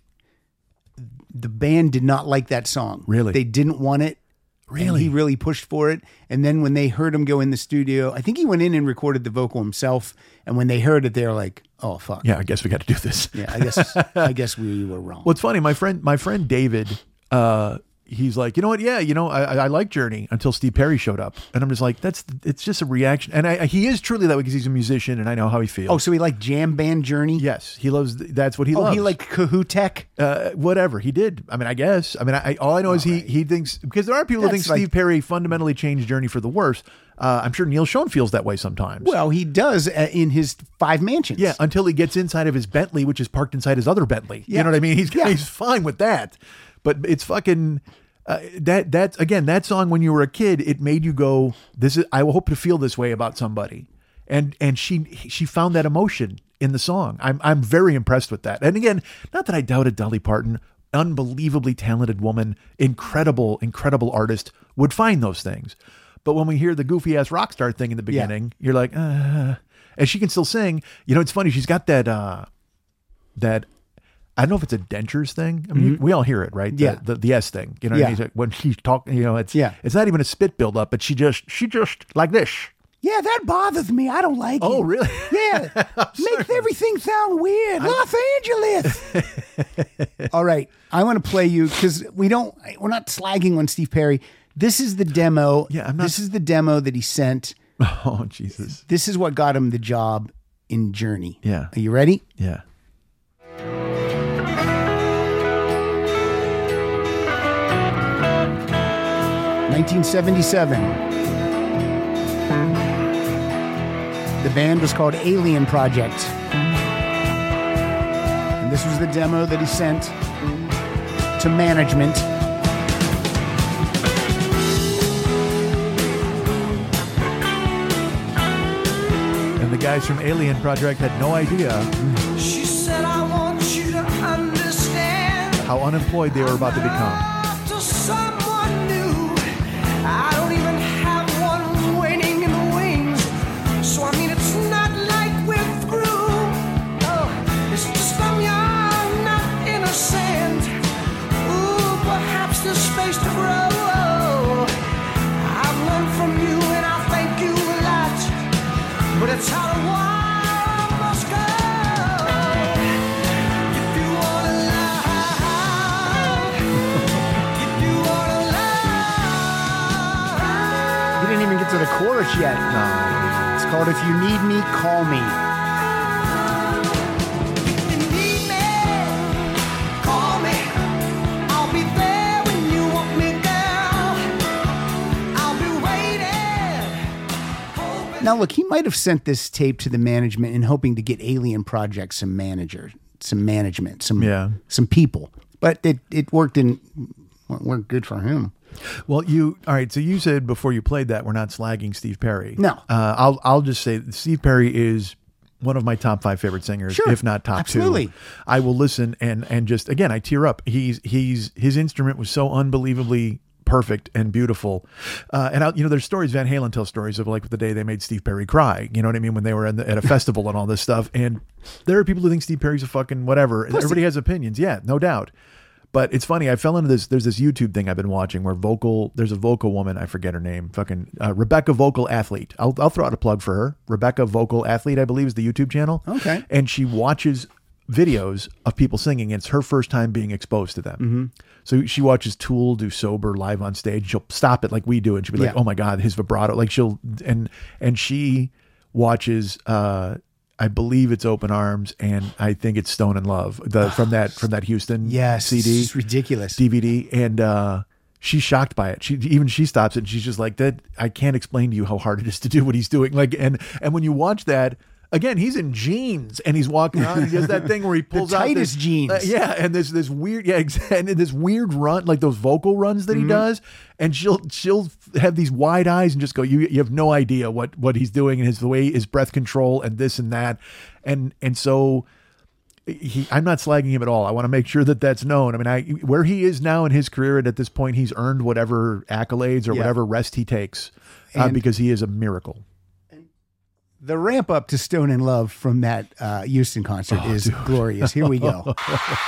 the band did not like that song. Really? They didn't want it. Really? And he really pushed for it. And then when they heard him go in the studio, I think he went in and recorded the vocal himself. And when they heard it, they were like, oh, fuck. Yeah, I guess we got to do this. Yeah, I guess I guess we were wrong. Well, it's funny. My friend, my friend David, uh, he's like, you know what? Yeah, you know, I, I I like Journey until Steve Perry showed up, and I'm just like, that's it's just a reaction. And I, he is truly that way because he's a musician, and I know how he feels. Oh, so he liked Jam Band Journey? Yes, he loves. That's what he Oh, loves. he liked Kahootek? uh, whatever he did. I mean, I guess. I mean, I, all I know is he he thinks because there are people who think That's like- Steve Perry fundamentally changed Journey for the worse. Uh, I'm sure Neil Schon feels that way sometimes. Well, he does uh, in his five mansions. Yeah, until he gets inside of his Bentley, which is parked inside his other Bentley. You Yeah. know what I mean? He's Yeah. he's fine with that. But it's fucking uh, that that again, that song when you were a kid, it made you go, this is I hope to feel this way about somebody. And and she she found that emotion in the song. I'm I'm very impressed with that. And again, not that I doubted Dolly Parton, unbelievably talented woman, incredible incredible artist, would find those things. But when we hear the goofy ass rock star thing in the beginning, you're like, uh, and she can still sing. You know, it's funny. She's got that, uh, that, I don't know if it's a dentures thing. I mean, we all hear it, right? The, Yeah. The, the S thing, you know, Yeah. what I mean? When she's talking, you know, it's, Yeah. it's not even a spit buildup, but she just, she just like this. Yeah, that bothers me. I don't like Oh, it. really? Yeah. Makes everything sound weird. Los Angeles. All right. I want to play you because we don't, we're not slagging on Steve Perry. This is the demo. Yeah, I'm not- This is the demo that he sent. Oh, Jesus. This is what got him the job in Journey. Yeah. Are you ready? Yeah. nineteen seventy-seven. The band was called Alien Project. And this was the demo that he sent to management. And the guys from Alien Project had no idea She said, I want you to understand. how unemployed they were about to become. To someone new, I don't even have one waiting in the wings. So I mean, it's not like we're through. Oh, it's just I'm young, not innocent. Ooh, perhaps there's space to grow. I've learned from you, and I thank you a lot. But it's how the world must go. If you wanna love, We didn't even get to the chorus yet. No. It's called If You Need Me, Call Me. You need me, call me. I'll be there when you want me, girl. I'll be waiting. Now, look, he might have sent this tape to the management in hoping to get Alien Project some manager, some management, some Yeah. some people. But it, it worked in worked good for him. Well, you all right? So you said before you played that we're not slagging Steve Perry. No. uh, I'll I'll just say that Steve Perry is one of my top five favorite singers, Sure. if not top Absolutely. two. I will listen and and just again I tear up. He's he's his instrument was so unbelievably perfect and beautiful. Uh, and I, you know, there's stories. Van Halen tells stories of like the day they made Steve Perry cry. You know what I mean? When they were in the, at a festival and all this stuff. And there are people who think Steve Perry's a fucking whatever. Everybody has opinions. Yeah, no doubt. But it's funny. I fell into this. There's this YouTube thing I've been watching where vocal. There's a vocal woman. I forget her name. Fucking uh, Rebecca Vocal Athlete. I'll I'll throw out a plug for her. Rebecca Vocal Athlete, I believe, is the YouTube channel. Okay. And she watches videos of people singing. It's her first time being exposed to them. Mm-hmm. So she watches Tool do Sober live on stage. She'll stop it like we do, and she'll be like, Yeah. "Oh my god, his vibrato!" Like she'll and and she watches. uh I believe it's Open Arms, and I think it's Stone in Love, the from that from that Houston Yes, C D, it's ridiculous. D V D, and uh, she's shocked by it. She even she stops it, and she's just like, "That I can't explain to you how hard it is to do what he's doing." Like, and and when you watch that. Again, he's in jeans and he's walking around. And he does that thing where he pulls The out tightest this, jeans. uh, yeah, and there's this weird, yeah, exactly, and this weird run, like those vocal runs that he does. And she'll she'll have these wide eyes and just go, you you have no idea what what he's doing and his way, his breath control, and this and that, and and so. He, I'm not slagging him at all. I want to make sure that that's known. I mean, I where he is now in his career, and at this point, he's earned whatever accolades or Yeah. whatever rest he takes, uh, And- because he is a miracle. The ramp up to Stone in Love from that uh, Houston concert Oh, is dude. glorious. Here we go.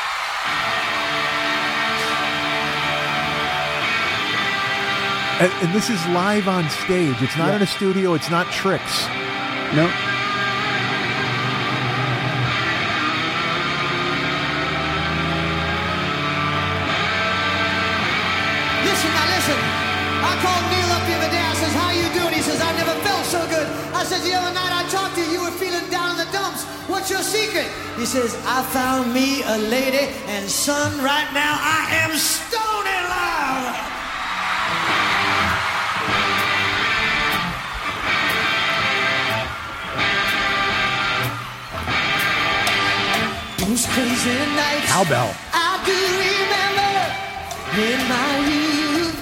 And, and this is live on stage. It's not Yeah. in a studio. It's not tricks. No. Listen, now listen. I called Neil up the other day. I says, how you doing? He says, I never felt so good. I says, the other night I talked to you. You were feeling down in the dumps. What's your secret? He says, I found me a lady. And son, right now I am stone in love. Those crazy nights. Cowbell. I do remember in my youth.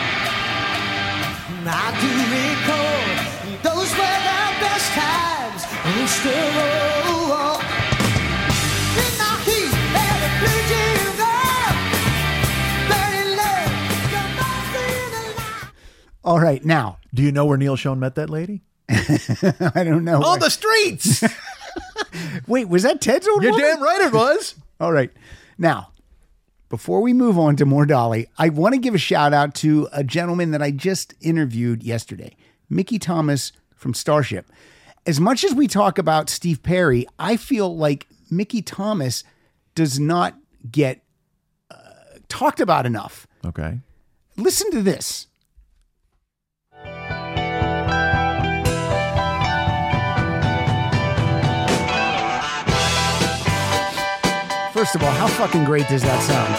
I do recall those were the best times. Most of all, in the heat and the blue jeans up, burning love, come on through the light. All right, now Do you know where Neil Schon met that lady? I don't know. On the streets. Wait, was that Ted's old You're woman? damn right it was. All right. Now, before we move on to more Dolly, I want to give a shout out to a gentleman that I just interviewed yesterday, Mickey Thomas from Starship. As much as we talk about Steve Perry, I feel like Mickey Thomas does not get uh, talked about enough. Okay. Listen to this. First of all, how fucking great does that sound?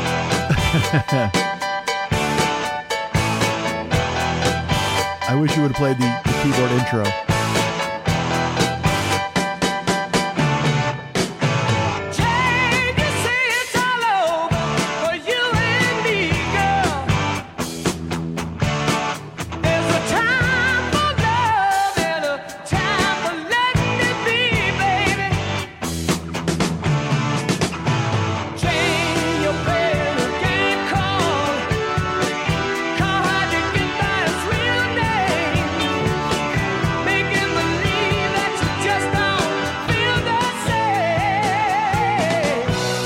I wish you would have played the, the keyboard intro. Jane, you say it's all over for you and me, girl. There's a time for love and a time for letting it be, baby. Jane, you're playing a game called Call How'd You Get By Its Real Name, making believe that you just don't feel the same.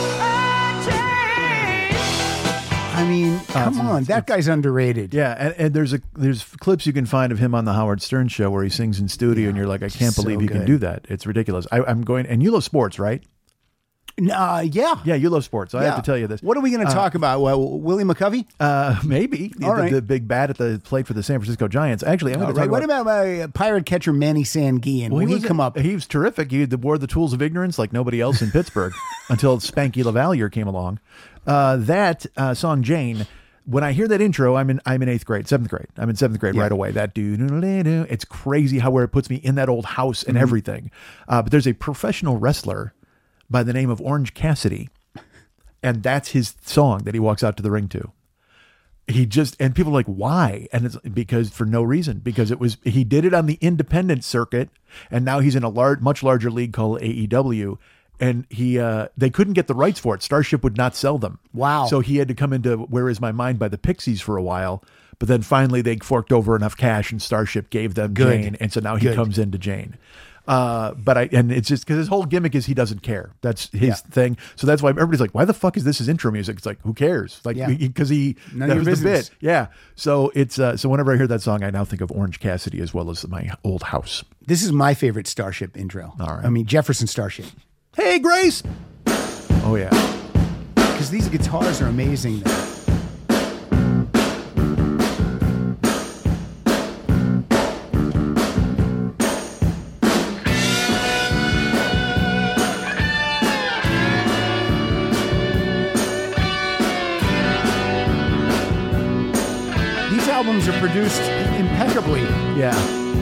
Oh, Jane. I mean, come on, that guy's underrated. Yeah, and, and there's a there's clips you can find of him on the Howard Stern show where he sings in studio, and you're like, I can't so believe he can good. do that. It's ridiculous. I, I'm going, and you love sports, right? Uh, yeah. Yeah, you love sports, so I Yeah. have to tell you this. What are we going to Uh, talk about? Well, Willie McCovey? Uh, maybe. The, All the, right. the big bat at the plate for the San Francisco Giants. Actually, I'm All going to right. talk What about... about uh, pirate catcher Manny Sanguian? Well, When he, was- come up? He was terrific. He had wore the tools of ignorance like nobody else in Pittsburgh until Spanky LaValliere came along. Uh, that uh, song, Jane, when I hear that intro, I'm in I'm in eighth grade, seventh grade. I'm in seventh grade Yeah. right away. That do it's crazy how where it puts me in that old house and Mhm. everything. Uh, but there's a professional wrestler by the name of Orange Cassidy, and that's his song that he walks out to the ring to. He just, and people are like, why? And it's because for no reason, because it was, he did it on the independent circuit, and now he's in a large, much larger league called A E W. And he, uh, they couldn't get the rights for it. Starship would not sell them. Wow. So he had to come into Where Is My Mind by the Pixies for a while. But then finally they forked over enough cash and Starship gave them Good. Jane. And so now he Good. comes into Jane. Uh, but I, and it's just because his whole gimmick is he doesn't care. That's his Yeah. thing. So that's why everybody's like, why the fuck is this his intro music? It's like, who cares? Like, Yeah. because he, None that of was your the business. bit. Yeah. So it's, uh, so whenever I hear that song, I now think of Orange Cassidy as well as my old house. This is my favorite Starship intro. All right. I mean, Jefferson Starship. Hey, Grace. Oh, yeah. Because these guitars are amazing. Though. These albums are produced impeccably. Yeah.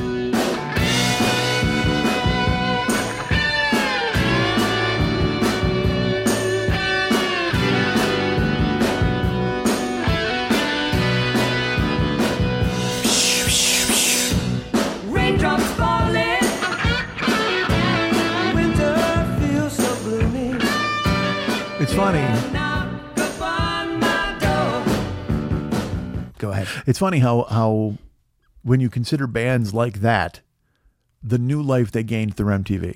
Raindrops falling, winter feels so gloomy. It's funny. Knock upon my door. Go ahead. It's funny how, how when you consider bands like that, the new life they gained through M T V.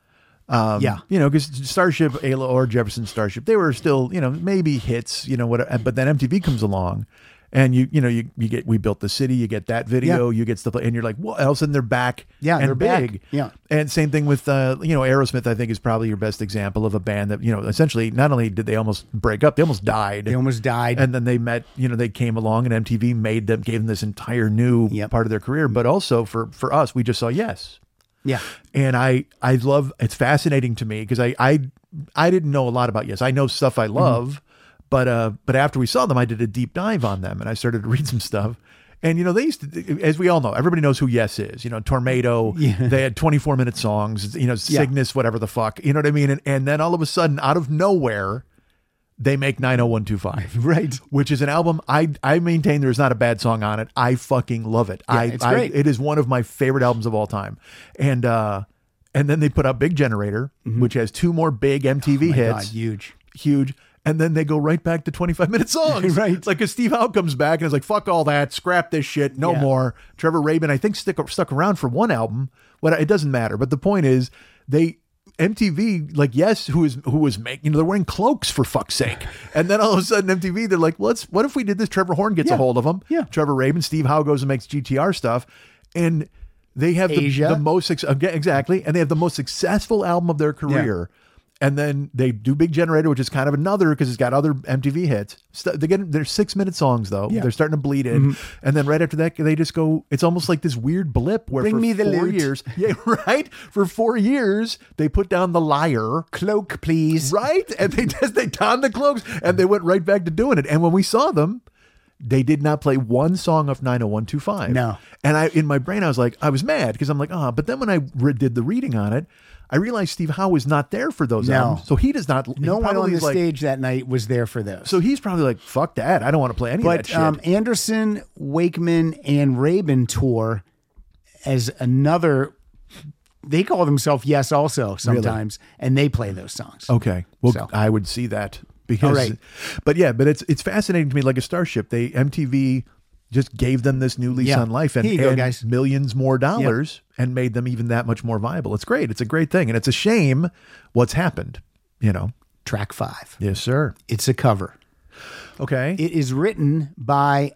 Um, Yeah. You know, because Starship, Ayla, or Jefferson Starship, they were still, you know, maybe hits, you know, what, but then M T V comes along and you, you know, you, you get, We Built the City, you get that video, you get stuff like, and you're like, well, all of a sudden they're back. Yeah, and they're back. big. Yeah. And same thing with, uh, you know, Aerosmith, I think is probably your best example of a band that, you know, essentially not only did they almost break up, they almost died. They almost died. And then they met, you know, they came along and M T V made them, gave them this entire new Yep. part of their career. But also for, for us, we just saw Yes. Yeah. And I, I love, it's fascinating to me because I, I, I didn't know a lot about Yes. I know stuff I love, but, uh, but after we saw them, I did a deep dive on them and I started to read some stuff. And, you know, they used to, as we all know, everybody knows who Yes is, you know, Tornado, Yeah. they had twenty-four minute songs, you know, Yeah. Cygnus, whatever the fuck, you know what I mean? And, and then all of a sudden, out of nowhere, they make nine oh one two five. Right. Which is an album I I maintain there's not a bad song on it. I fucking love it. Yeah, I, it's I great. it is one of my favorite albums of all time. And uh and then they put out Big Generator, which has two more big M T V Mm-hmm. Oh my hits. God, huge. Huge. And then they go right back to twenty-five minute songs. Right. It's like, 'cause Steve Howe comes back and is like, fuck all that, scrap this shit, no Yeah. more. Trevor Rabin, I think, stick, stuck around for one album. What it doesn't matter. But the point is, they M T V, like, yes, who is who was making, you know, they're wearing cloaks for fuck's sake. And then all of a sudden M T V, they're like, well, let's, what if we did this? Trevor Horn gets Yeah. a hold of them. Yeah. Trevor Rabin, Steve Howe goes and makes G T R stuff. And they have the, Asia. the most, suc- okay, exactly. And they have the most successful album of their career. And then they do Big Generator, which is kind of another because it's got other M T V hits. St- they get they're six minute songs though. Yeah. They're starting to bleed in, and then right after that they just go. It's almost like this weird blip where Bring for me the four loot. years, yeah, right. For four years they put down the Liar, Cloak, please. right, and they just they donned the cloaks and they went right back to doing it. And when we saw them, they did not play one song off nine oh one two five. No. And I, in my brain, I was like, I was mad because I'm like, ah, but then when I re- did the reading on it, I realized Steve Howe was not there for those No. albums. So he does not, No he one on probably the is like- stage that night was there for those. So he's probably like, fuck that. I don't want to play any of that But shit. um, Anderson, Wakeman, and Rabin tour as another. They call themselves Yes also sometimes, and they play those songs. Okay. Well, So. I would see that because, All right. but yeah, but it's, it's fascinating to me. Like a Starship, they, M T V just gave them this new lease Yeah. on life and, Here you go, and guys. millions more dollars and made them even that much more viable. It's great. It's a great thing. And it's a shame what's happened, you know? Track five. Yes, sir. It's a cover. Okay. It is written by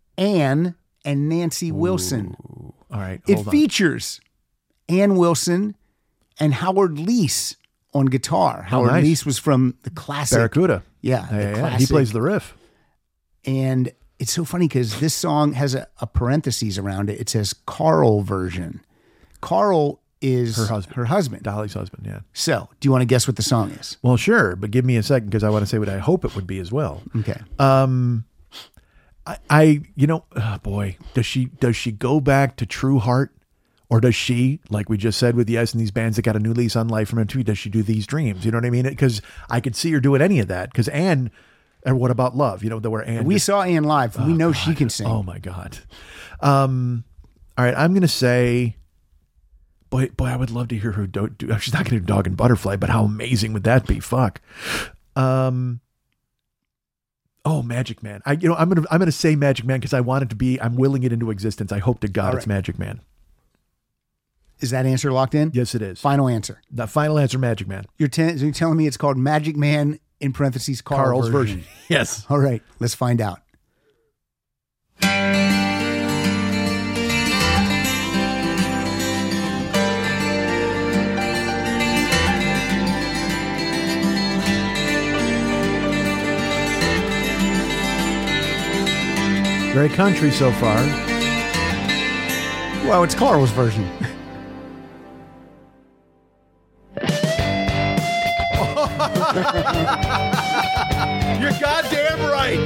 Ann and Nancy Wilson. All right. It Hold on. features Ann Wilson and Howard Leese on guitar. Howard nice. Leese was from the classic Barracuda. Yeah, Yeah, the yeah, yeah. He classic. plays the riff. And it's so funny because this song has a, a parentheses around it. It says Carl version. Carl is Her husband. Her husband. Dolly's husband, yeah. So, do you want to guess what the song is? Well, sure, but give me a second because I want to say what I hope it would be as well. Okay. Um, I, I you know, oh boy, does she does she go back to True Heart, or does she, like we just said with Yes and these bands that got a new lease on life from M T V, does she do These Dreams? You know what I mean? Because I could see her doing any of that. Because Anne, and What About Love? You know, the where Anne. We just- saw Anne live. we know she can sing. Oh my God. Um, all right, I'm gonna say. Boy, boy, I would love to hear her do. do she's not going to do Dog and Butterfly, but how amazing would that be? Fuck. Um. Oh, Magic Man. I, you know, I'm gonna, I'm gonna say Magic Man because I want it to be. I'm willing it into existence. I hope to God All it's right. Magic Man. Is that answer locked in? Yes, it is. Final answer. The final answer, Magic Man. You're, ten, you're telling me it's called Magic Man in parentheses Carl Carl's version. version. Yes. All right, let's find out. Very country so far. Well, it's Carl's version. You're goddamn right.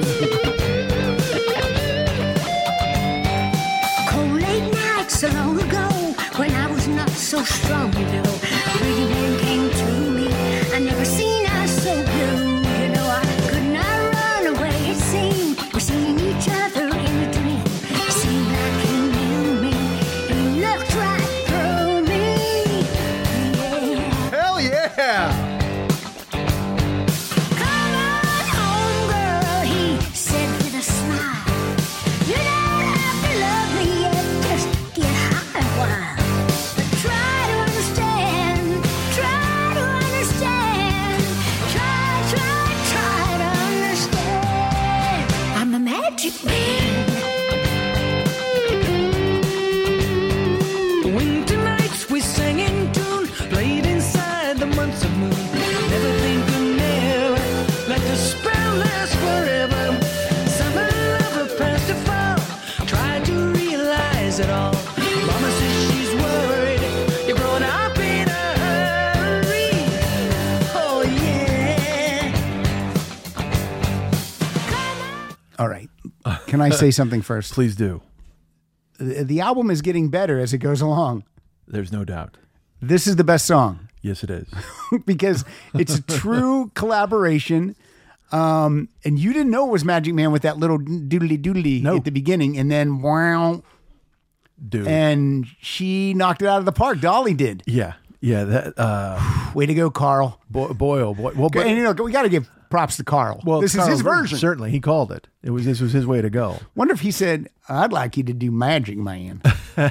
Cold late nights so long ago, when I was not so strong, you know. Pretty man came to me. I never seen us so blue. You know, I could not run away. It seemed we're seeing each other in a dream. It seemed like he knew me. He looked right through me. Yeah. Hell yeah. Come on home, girl, he said with a smile. You don't have to love me yet, just get high a while. But try to understand, try to understand, try, try, try to understand. I'm a magic man. Winter nights we sang in tune, played inside the months of moon. Never think of never, let the spell last forever. Summer lover past to fall, try to realize it all. Mama says she's worried, you're growing up in a hurry. Oh yeah. All right. Can I say something first? Please do. The, the album is getting better as it goes along. There's no doubt. This is the best song Yes, it is. because it's a true collaboration. Um, and you didn't know it was Magic Man with that little doodly doodly No. at the beginning, and then wow, Dude. and she knocked it out of the park. Dolly did. yeah. Yeah. That. Uh, Way to go, Carl. boy, boy, oh boy. Well, but, and you know, we got to give props to Carl. well, this is Carl's his version. Certainly, he called it. It was. This was his way to go. Wonder if he said, "I'd like you to do Magic Man."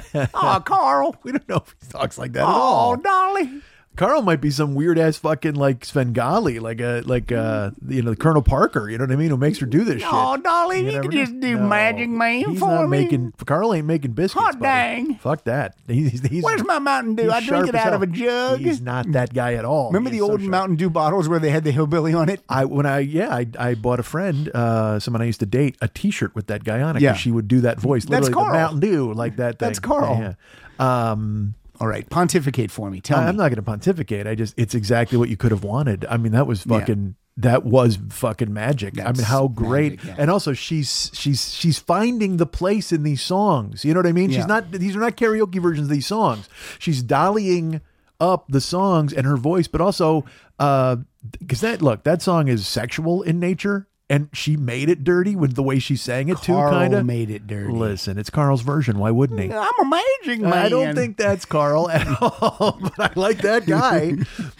Oh, Carl. We don't know if he talks like that at Oh, all. Dolly. Carl might be some weird ass fucking like Svengali, like a like uh you know Colonel Parker. You know what I mean? Who makes her do this Oh, shit? Dolly, you, never can know. just do No, Magic Man he's for not me. making. Carl ain't making biscuits. Hot buddy. dang. Fuck that. He's, he's, Where's my Mountain Dew? he's I drink sharp it as out of hell. a jug. He's not that guy at all. Remember He the is so old sharp. Mountain Dew bottles where they had the hillbilly on it? I when I yeah I, I bought a friend uh someone I used to date a T-shirt with that guy on it. 'cause Yeah. she would do that voice. That's literally, the Carl. Mountain Dew like that. Thing. That's Carl. Yeah, yeah. Um, All right, pontificate for me. Tell I, me. I'm not going to pontificate. I just it's exactly what you could have wanted. I mean that was Yeah. fucking that was fucking magic. I mean That's how great. magic, yeah. And also she's she's she's finding the place in these songs. You know what I mean? Yeah. She's not these are not karaoke versions of these songs. She's dollying up the songs and her voice, but also uh because that look, that song is sexual in nature. And she made it dirty with the way she sang it Carl too, kind of. made it dirty. Listen, it's Carl's version. Why wouldn't he? I'm a Magic Man. I don't think that's Carl at all, but I like that guy.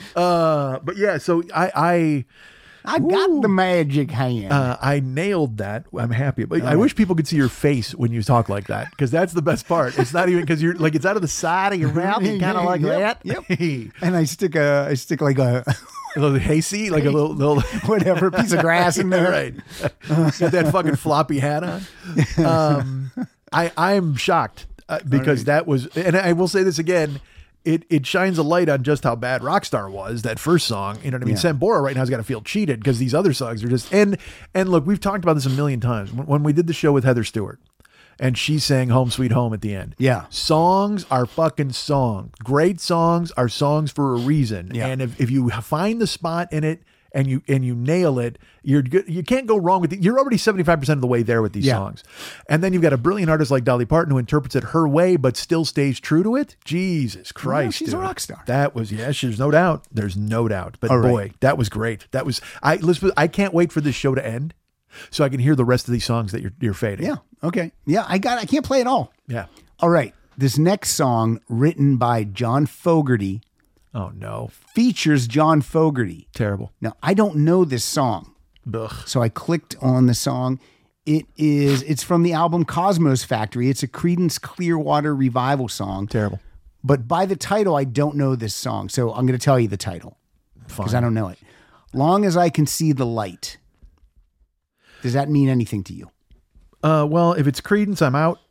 Uh, but yeah, so I I I got the magic hand. uh, I nailed that. I'm happy, but I wish people could see your face when you talk like that because that's the best part. It's not even because you're like it's out of the side of your mouth, and kind of like Yep, that. Yep. And I stick a, I stick like a, A little hayseed, like a little little whatever piece of grass in there. right. Got that fucking floppy hat on. Um, I I'm shocked uh, because that was, and I will say this again. it it shines a light on just how bad Rockstar was, that first song. You know what I mean? Yeah. Sambora right now has got to feel cheated because these other songs are just, and and look, we've talked about this a million times. When, when we did the show with Heather Stewart and she sang Home Sweet Home at the end. Yeah. Songs are fucking songs. Great songs are songs for a reason. Yeah. And if, if you find the spot in it and you and you nail it, you're good. You can't go wrong with it. You're already seventy-five percent of the way there with these Yeah. songs. And then you've got a brilliant artist like Dolly Parton who interprets it her way, but still stays true to it. Jesus Christ. she's a dude. rock star. That was, yes, there's no doubt. There's no doubt. But All right. boy, that was great. That was, I, Elizabeth, I can't wait for this show to end so I can hear the rest of these songs that you're, you're fading. Yeah. Okay. Yeah, I got I can't play it all. Yeah. All right. This next song, written by John Fogerty, Oh, no. features John Fogerty. Terrible. Now, I don't know this song. Ugh. So I clicked on the song. It is it's from the album Cosmos Factory. It's a Creedence Clearwater Revival song. Terrible. But by the title, I don't know this song. So I'm going to tell you the title because I don't know it. Long as I Can See the Light. Does that mean anything to you? Uh, well, if it's Creedence, I'm out.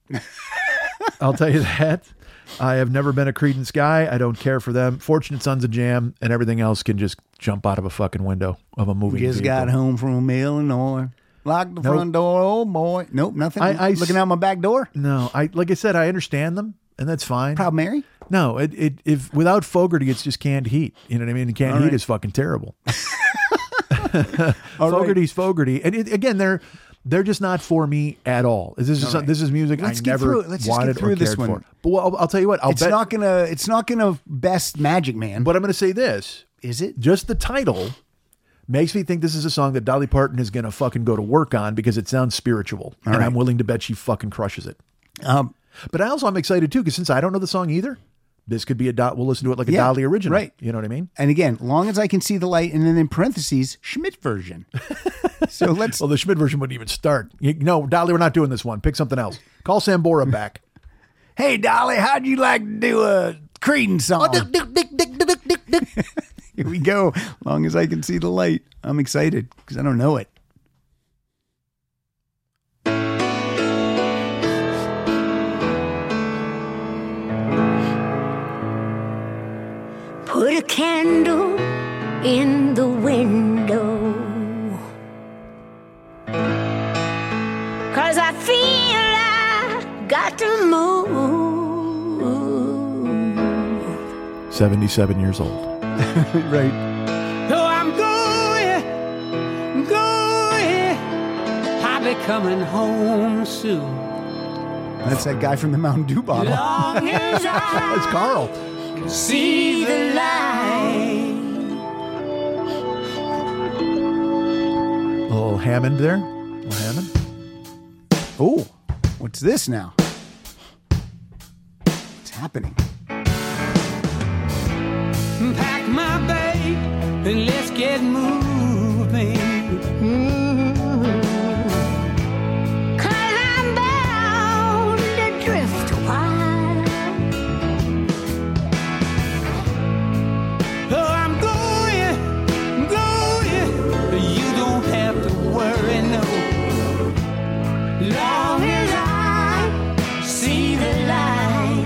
I'll tell you that. I have never been a Creedence guy. I don't care for them. Fortunate Sons of Jam and everything else can just jump out of a fucking window of a moving Just vehicle. got home from Illinois. Locked the Nope. front door. Oh, boy. Nope, nothing. I- I Looking s- out my back door. No, I like I said, I understand them, and that's fine. Proud Mary? No, it, it if without Fogerty, it's just canned heat. You know what I mean? And canned All heat right. is fucking terrible. All right. Fogerty's Fogerty, and it, again, they're they're just not for me at all. This is All some- right. this is music Let's I get never through it. Let's just get wanted through or this cared one. for. But well, I'll, I'll tell you what, I'll it's bet. not gonna. It's not gonna best Magic Man. But I'm going to say this: Is it? just the title makes me think this is a song that Dolly Parton is going to fucking go to work on because it sounds spiritual, and right. I'm willing to bet she fucking crushes it. Um, But I also I'm excited too because since I don't know the song either, this could be a dot. We'll listen to it like a Yeah, Dolly original, right. You know what I mean? and again, long as I can see the light, and then in parentheses, Schmidt version. So let's. Well, the Schmidt version wouldn't even start. You, no, Dolly, we're not doing this one. Pick something else. Call Sambora back. Hey, Dolly, how'd you like to do a Creedence song? Here we go. Long as I can see the light, I'm excited because I don't know it. Put a candle in the window, 'cause I feel I got to move. seventy-seven years old. Right. Oh, I'm going, going. I'll be coming home soon. That's that guy from the Mountain Dew bottle. Long as I It's Carl. see the light. A little Hammond there. A little Hammond. Oh, what's this now? What's happening? Pack my bag and let's get moving. Cause I'm bound to drift a while. Oh, I'm going, going. You don't have to worry, no. Long as I see the light.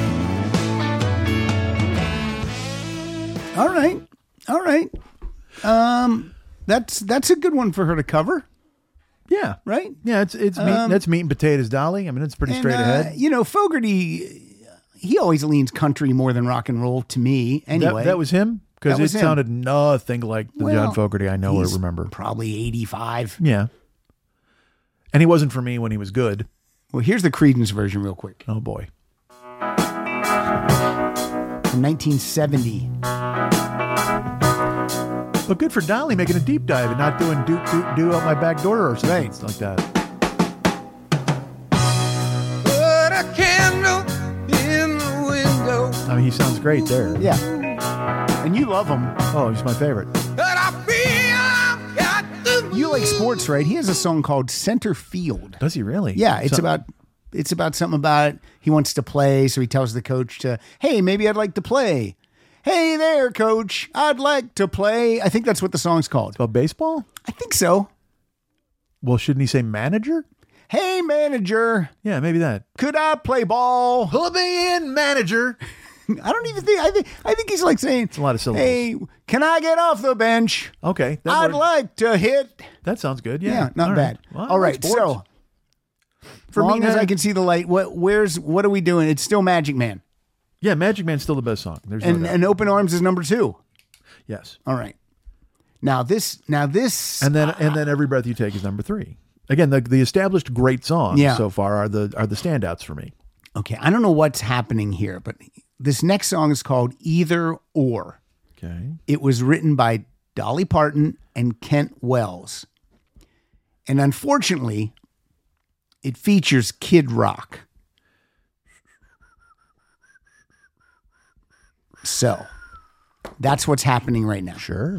All right. All right. Um, that's that's a good one for her to cover, Yeah. right? Yeah, it's it's meat, Um, that's meat and potatoes, Dolly. I mean, it's pretty And, straight uh, ahead. You know, Fogerty, he always leans country more than rock and roll to me. Anyway, That, that was him because That it was him. sounded nothing like the Well, John Fogerty I know or he's remember. Probably eighty-five. Yeah. And he wasn't for me when he was good. Well, here's the Creedence version, real quick, Oh boy. from nineteen seventy. But good for Dolly making a deep dive and not doing do do do out my back door or something Right. like that. Put a candle in the window. I mean, he sounds great there. Yeah, and you love him. Oh, he's my favorite. But I feel I've got to You like sports, right? He has a song called Center Field. Does he really? Yeah, it's So- about it's about something about he wants to play, so he tells the coach to, hey, maybe I'd like to play. Hey there, coach, I'd like to play. I think that's what the song's called. about baseball. I think so. Well, shouldn't he say manager? Hey, manager, Yeah, maybe that. could I play ball? Pull me in, manager. I don't even think I think I think he's like saying It's a lot of syllables. Hey, can I get off the bench? Okay, that I'd word- like to hit. That sounds good. Yeah, Yeah, not All bad. right. Well, All right, sports. so For long me, as uh, I can see the light, what where's what are we doing? It's still Magic Man, yeah, Magic Man's still the best song. There's no and doubt. and Open Arms is number two. Yes, All right, now this now this and then and then Every Breath You Take is number three. Again, the the established great songs Yeah. so far are the are the standouts for me. okay. I don't know what's happening here, but this next song is called Either Or. Okay, It was written by Dolly Parton and Kent Wells. And unfortunately, it features Kid Rock. So, that's what's happening right now. sure.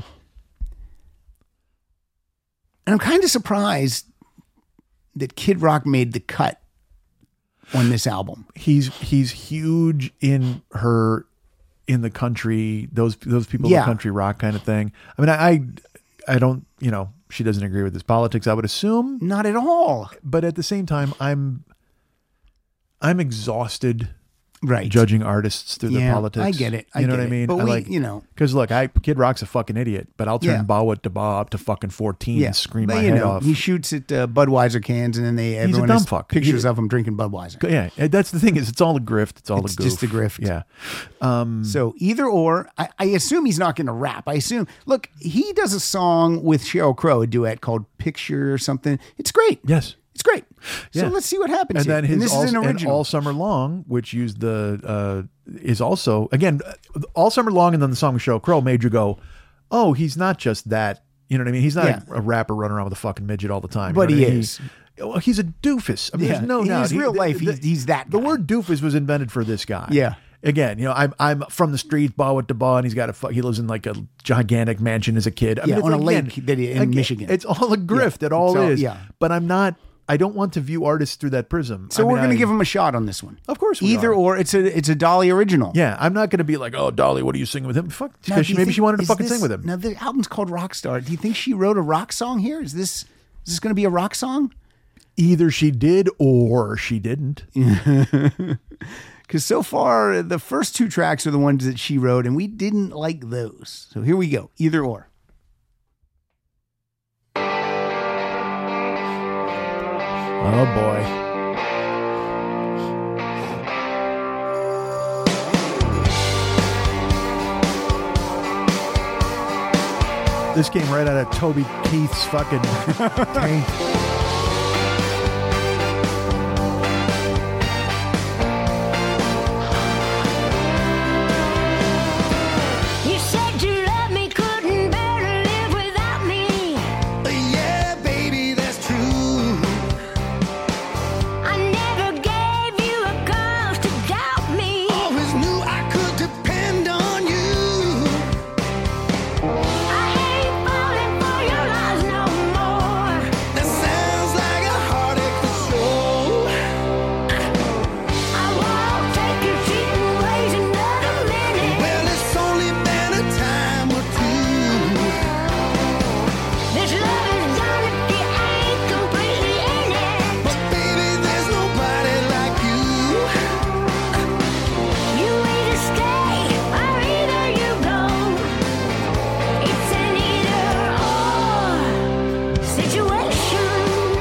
And I'm kind of surprised that Kid Rock made the cut on this album. He's he's huge in her in the country. Those those people in Yeah. the country rock kind of thing. I mean, I I don't you know she doesn't agree with his politics. I would assume. Not at all. But at the same time, I'm I'm exhausted Right. judging artists through Yeah, their politics. I get it. I you know get what I it. mean? But I we- like, you know. because look, I Kid Rock's a fucking idiot, but I'll turn Yeah. Bawa to Ba up to fucking fourteen Yeah. and scream But, my you head know, off. He shoots at uh, Budweiser cans, and then they a everyone dumb has fuck. pictures He- of him drinking Budweiser. Yeah, and that's the thing is it's all a grift. It's all It's a goof. just a grift. Yeah. Um, So either or, I, I assume he's not going to rap. I assume. Look, he does a song with Sheryl Crow, a duet called "Picture" or something. It's great. yes. It's great. Yeah. So let's see what happens. And here. then his this all, is an and original. all summer long, which used the uh, is also again all summer long, and then the song with Sheryl Crow made you go, oh, he's not just that. You know what I mean? He's not Yeah. a, a rapper running around with a fucking midget all the time. But you know he what I mean? is. Well, he's a doofus. I mean, Yeah. there's no In doubt. his He- real the- life, the- he's- he's that The guy. word doofus was invented for this guy. Yeah. Again, you know, I'm I'm from the streets, ba with the ba, and he's got a fu- he lives in like a gigantic mansion as a kid. I Yeah, mean, it's on a again- lake that he- in again, Michigan. It's all a grift. Yeah. It all It's all- is. yeah. But I'm not. I don't want to view artists through that prism. so I mean, we're going to I- give him a shot on this one. Of course we either are. or. It's a it's a Dolly original. Yeah, I'm not going to be like, oh, Dolly, what are you singing with him? Fuck, Now, because do you maybe think- she wanted to is fucking this- sing with him. Now the album's called Rockstar. Do you think she wrote a rock song here? Is this is this going to be a rock song? Either she did or she didn't. Because so far, the first two tracks are the ones that she wrote, and we didn't like those. So here we go. Either or. Oh boy. This came right out of Toby Keith's fucking tank. You said you loved me, couldn't bear to live without me. Yeah, baby, that's true. I never gave you a cause to doubt me. Always knew I could depend on you. I ain't falling for your lies no more. That sounds like a heartache for sure. I won't take your cheating ways another minute. Well, it's only been a time or two. This love is done if you ain't completely in it. But baby, there's nobody like you. You either stay or either you go. It's an either or situation.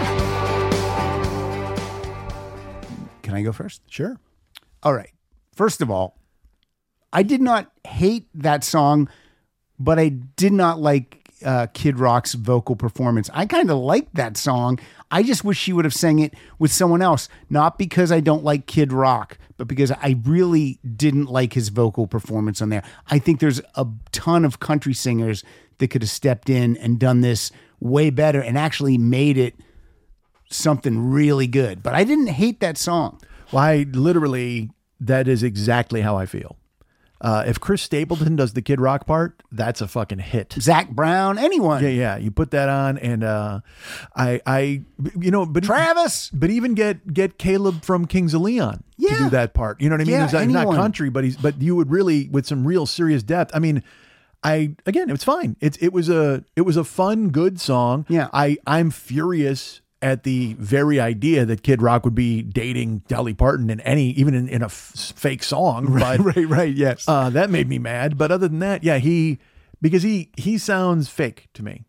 Can I go first? Sure. All right. First of all, I did not hate that song, but I did not like uh, Kid Rock's vocal performance. I kind of liked that song. I just wish she would have sang it with someone else, not because I don't like Kid Rock, but because I really didn't like his vocal performance on there. I think there's a ton of country singers that could have stepped in and done this way better and actually made it something really good. But I didn't hate that song. Well, I literally, that is exactly how I feel. Uh, if Chris Stapleton does the Kid Rock part, that's a fucking hit. Zach Brown, anyone. Yeah, yeah. You put that on, and uh, I, I, you know, but Travis. but even get get Caleb from Kings of Leon to Yeah. do that part. You know what I mean? Yeah, He's not, he's not anyone. country, but he's but you would really with some real serious depth. I mean, I again, it's fine. It's it was a it was a fun, good song. Yeah. I I'm furious at the very idea that Kid Rock would be dating Dolly Parton in any, even in, in a f- fake song. Right, but, right, right, yes. Uh, that made me mad. But other than that, yeah, he, because he, he sounds fake to me.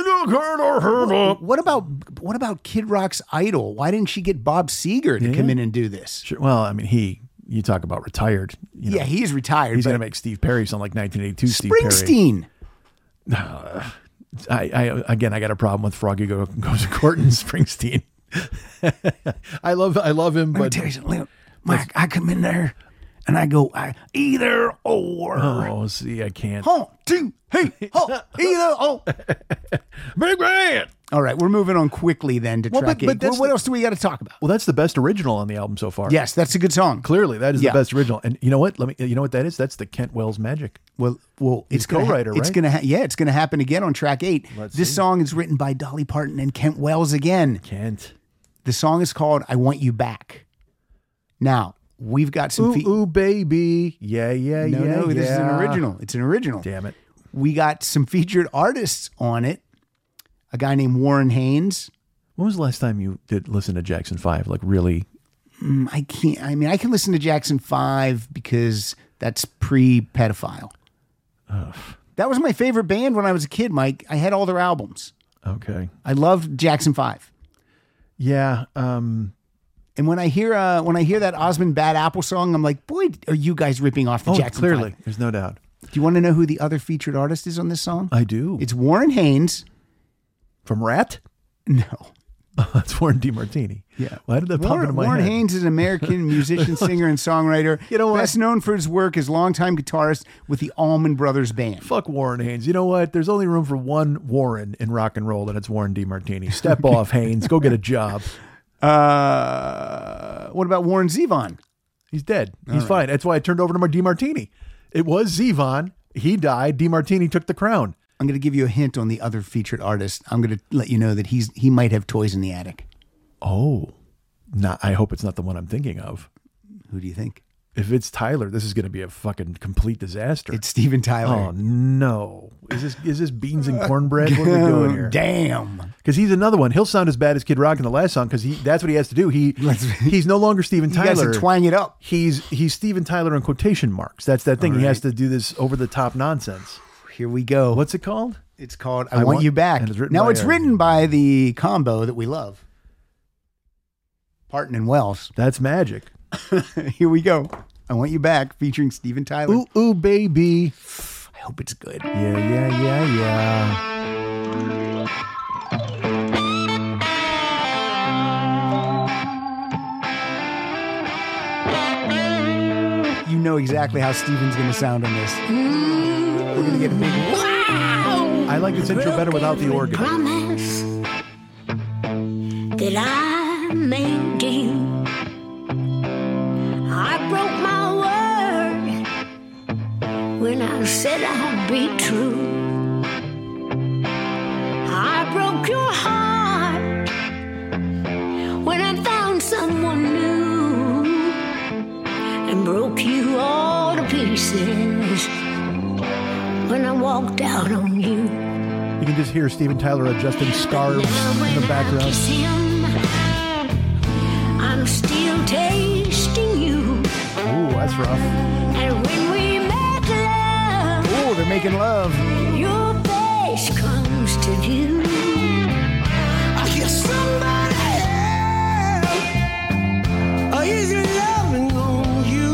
What about what about Kid Rock's idol? Why didn't she get Bob Seger to Yeah. come in and do this? Sure. Well, I mean, he, you talk about retired. You know, Yeah, he's retired. he's but going to make Steve Perry sound like nineteen eighty-two Steve Perry. Springsteen. I, I again, I got a problem with Froggy Go, Goes to Court and Springsteen. I love, I love him, Let me but tell you something. Look, Mike, I come in there and I go, I, either or. oh, see, I can't. Huh, two, hey, huh, either or. Big man. All right, we're moving on quickly then to Well, track but- but eight. that's Well, what the- else do we got to talk about? Well, that's the best original on the album so far. Yes, that's a good song. Clearly, that is Yeah. the best original. And you know what? Let me. You know what that is? That's the Kent Wells magic. Well, well, He's it's gonna ha- co-writer, It's right? gonna, ha- yeah, it's gonna happen again on track eight. Let's this see. song is written by Dolly Parton and Kent Wells again. Kent. The song is called "I Want You Back." Now we've got some. Ooh, fe- ooh, baby. Yeah, yeah, no, yeah. no, this is an yeah. original. It's an original. Damn it. We got some featured artists on it. A guy named Warren Haynes. When was the last time you did listen to Jackson Five? Like really? Mm, I can't. I mean, I can listen to Jackson Five because that's pre-pedophile. That was my favorite band when I was a kid, Mike. I had all their albums. Okay. I loved Jackson Five. Yeah. Um. And when I hear uh, when I hear that Osmond Bad Apple song, I'm like, boy, are you guys ripping off the Oh, Jackson clearly, Five? there's no doubt. Do you want to know who the other featured artist is on this song? I do. It's Warren Haynes. From Rat? No. That's Warren DeMartini. Yeah. Why did that pop Warren, into my Warren head? Haynes is an American musician, singer, and songwriter. You know what? Best known for his work as longtime guitarist with the Allman Brothers Band. Fuck Warren Haynes. You know what? There's only room for one Warren in rock and roll, and it's Warren DeMartini. Step off, Haynes. Go get a job. Uh, what about Warren Zevon? He's dead. He's fine. That's why I turned over to DeMartini. It was Zevon. He died. DeMartini took the crown. I'm going to give you a hint on the other featured artist. I'm going to let you know that he's he might have toys in the attic. Oh, not. I hope it's not the one I'm thinking of. Who do you think? If it's Tyler, this is going to be a fucking complete disaster. It's Steven Tyler. Oh no! Is this is this beans and cornbread? What are we doing here? Damn. Because he's another one. He'll sound as bad as Kid Rock in the last song because he that's what he has to do. He he's no longer Steven You Tyler. guys are twang it up. He's he's Steven Tyler in quotation marks. That's that thing. All He has right. to do this over the top nonsense. Here we go. What's it called? It's called I, I Want, Want- You Back. and it's written now by it's a- written by the combo that we love. Parton and Wells. That's magic. Here we go. I Want You Back featuring Steven Tyler. Ooh ooh baby. I hope it's good. Yeah yeah yeah yeah. You know exactly how Steven's going to sound on this. We're going to get a big I like this intro better without the organ. Promise that I made to you. I broke my word when I said I'd be true. I broke your heart when I found someone new and broke you all to pieces when I walked out on you. You can just hear Steven Tyler adjusting scarves in the background. Kiss him, I'm still tasting you. Ooh, that's rough. And when we make love, Oh, they're making love. your face comes to view. I hear somebody else. Is loving on you?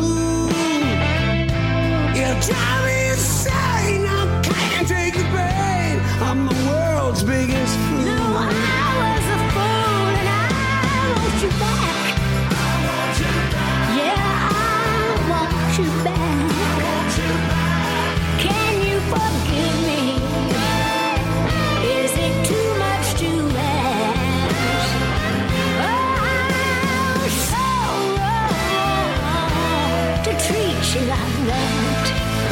You drive me insane. I can't take the pain. I'm the world's biggest fool. No, I was a fool and I want you back. I want you back. Yeah, I want you back. I want you back. Can you forgive me? Is it too much to ask? Oh, so wrong to treat you like that.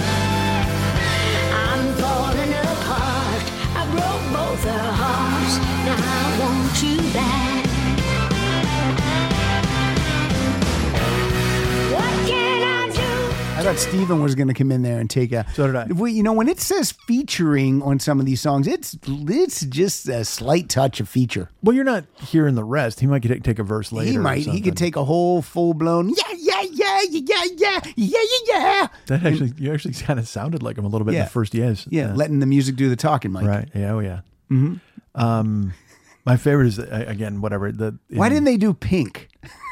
I'm falling apart. I broke both our hearts. Now I want you back. What can I do? I I thought Steven was going to come in there and take a. So did I. We, you know, when it says featuring on some of these songs, it's it's just a slight touch of feature. Well, you're not hearing the rest. He might get, take a verse later. He or might. He something. could take a whole full blown. Yeah, yeah, yeah, yeah, yeah, yeah, yeah, yeah, yeah. That actually, you actually kind of sounded like him a little bit in Yeah. the first yes. Yeah, letting the music do the talking, Mike. Right. Yeah. Oh, yeah. Mhm. Um, my favorite is uh, again whatever the. Why didn't they do Pink?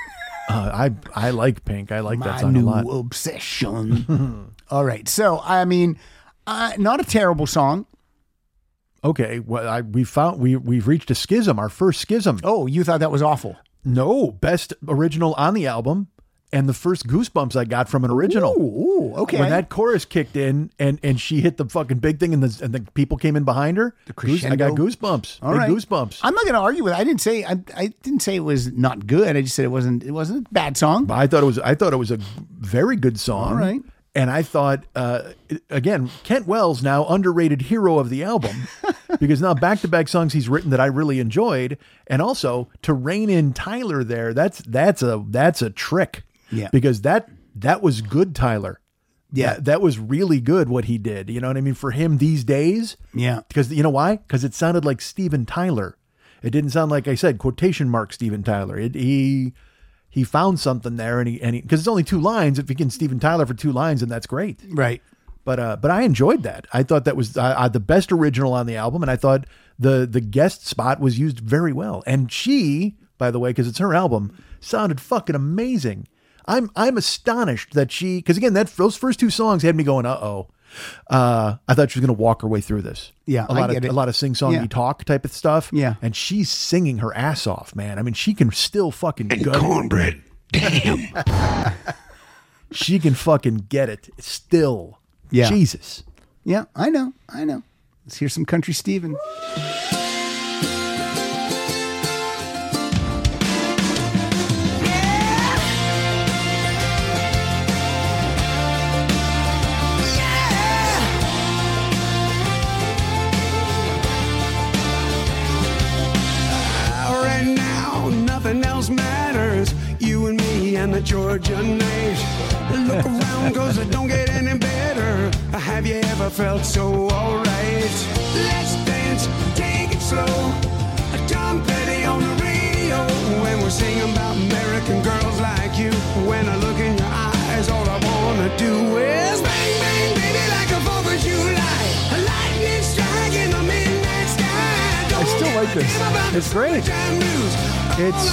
Uh, I I like Pink. I like My that song a new lot. obsession. All right, so I mean, uh, not a terrible song. Okay, well, I, we found we we've reached a schism. Our first schism. Oh, you thought that was awful? No, best original on the album, and the first goosebumps I got from an original. Ooh, ooh, okay. When that chorus kicked in and and she hit the fucking big thing and the and the people came in behind her. The goose- I got crescendo. goosebumps. All Big right. goosebumps. I'm not going to argue with it. I didn't say I, I didn't say it was not good. I just said it wasn't it wasn't a bad song. But I thought it was I thought it was a very good song. All right. And I thought, uh, again, Kent Wells, now underrated hero of the album, because now back-to-back songs he's written that I really enjoyed, and also to rein in Tyler there, that's that's a that's a trick. Yeah. Because that that was good, Tyler. Yeah. That, that was really good what he did. You know what I mean? For him these days. Yeah. Because you know why? Because it sounded like Steven Tyler. It didn't sound like I said quotation mark Steven Tyler. It he. He found something there, and he and because it's only two lines. If you can Steven Tyler for two lines, then that's great, right? But uh, but I enjoyed that. I thought that was uh, uh, the best original on the album, and I thought the the guest spot was used very well. And she, by the way, because it's her album, sounded fucking amazing. I'm I'm astonished that she, because again, that those first two songs had me going, uh oh. Uh, I thought she was going to walk her way through this. Yeah, a I lot get of it. a lot of sing songy Yeah. talk type of stuff. Yeah, and she's singing her ass off, man. I mean, she can still fucking And gut it. cornbread. Damn. She can fucking get it still. Yeah. Jesus. Yeah, I know, I know. Let's hear some country Steven. Right now, nothing else matters. You and me and the Georgia night. Look around, cause it don't get any better. Have you ever felt so alright? Let's dance, take it slow. Tom Petty on the radio. When we're singing about American girls like you. When I look in your eyes, all I wanna do is bang, bang, baby, like a fourth of July. A lightning strike in the midnight sky. I still like this. It's great. It's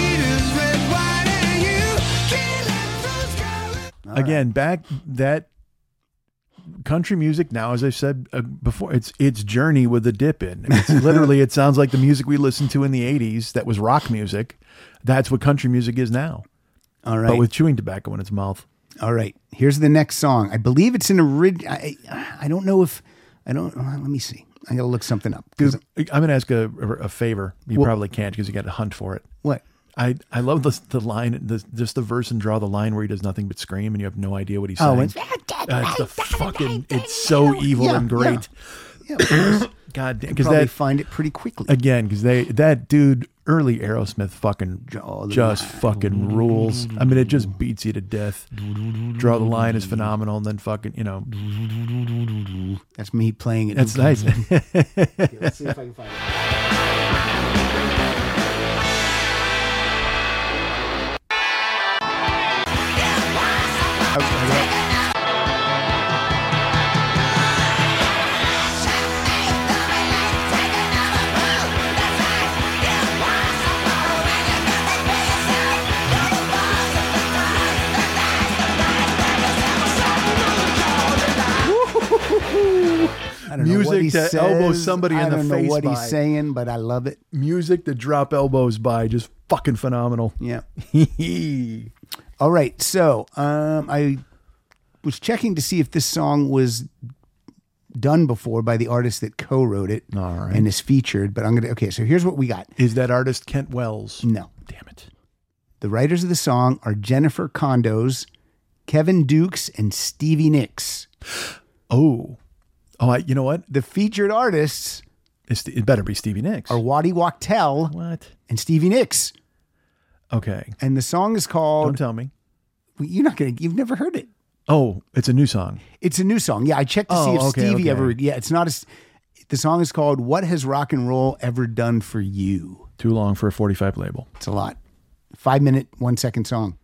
again back that country music now, as I said uh, before, it's it's journey with a dip in. It's literally it sounds like the music we listened to in the eighties that was rock music. That's what country music is now. All right. But with chewing tobacco in its mouth. All right. Here's the next song. I believe it's an original. I, I don't know if I don't. uh, Let me see. I gotta look something up. 'Cause- Dude, I'm gonna ask a, a favor. You What? probably can't because you got to hunt for it. What? I, I love the the line, the, just the verse and draw the line where he does nothing but scream and you have no idea what he's Oh, saying. it's- Uh, it's the fucking, it's so evil Yeah, and great. Yeah, of course. God damn, You because probably that find it pretty quickly. again, because they that dude early Aerosmith fucking Draw the just line. fucking rules. I mean, it just beats you to death. Draw the line is phenomenal, and then fucking you know, That's me playing it. that's nice. Okay, let's see if I can find it. I don't know what Music he to says. elbow somebody I in the don't know face what by. he's saying, but I love it. Music to drop elbows by, just fucking phenomenal. Yeah. All right. So um, I was checking to see if this song was done before by the artist that co-wrote it All right. and is featured. But I'm gonna. Okay. So here's what we got. Is that artist Kent Wells? No. Damn it. The writers of the song are Jennifer Condos, Kevin Dukes, and Stevie Nicks. Oh, oh, I, you know what? The featured artists It's, it better be Stevie Nicks. are Waddy Wachtel What? and Stevie Nicks. Okay. And the song is Don't called. tell me. You're not gonna. You've never heard it. Oh, it's a new song. It's a new song. Yeah, I checked to Oh, see if okay, Stevie okay. ever. Yeah, it's not a. The song is called "What Has Rock and Roll Ever Done for You." Too long for a forty-five label. It's a lot. Five minute, one second song.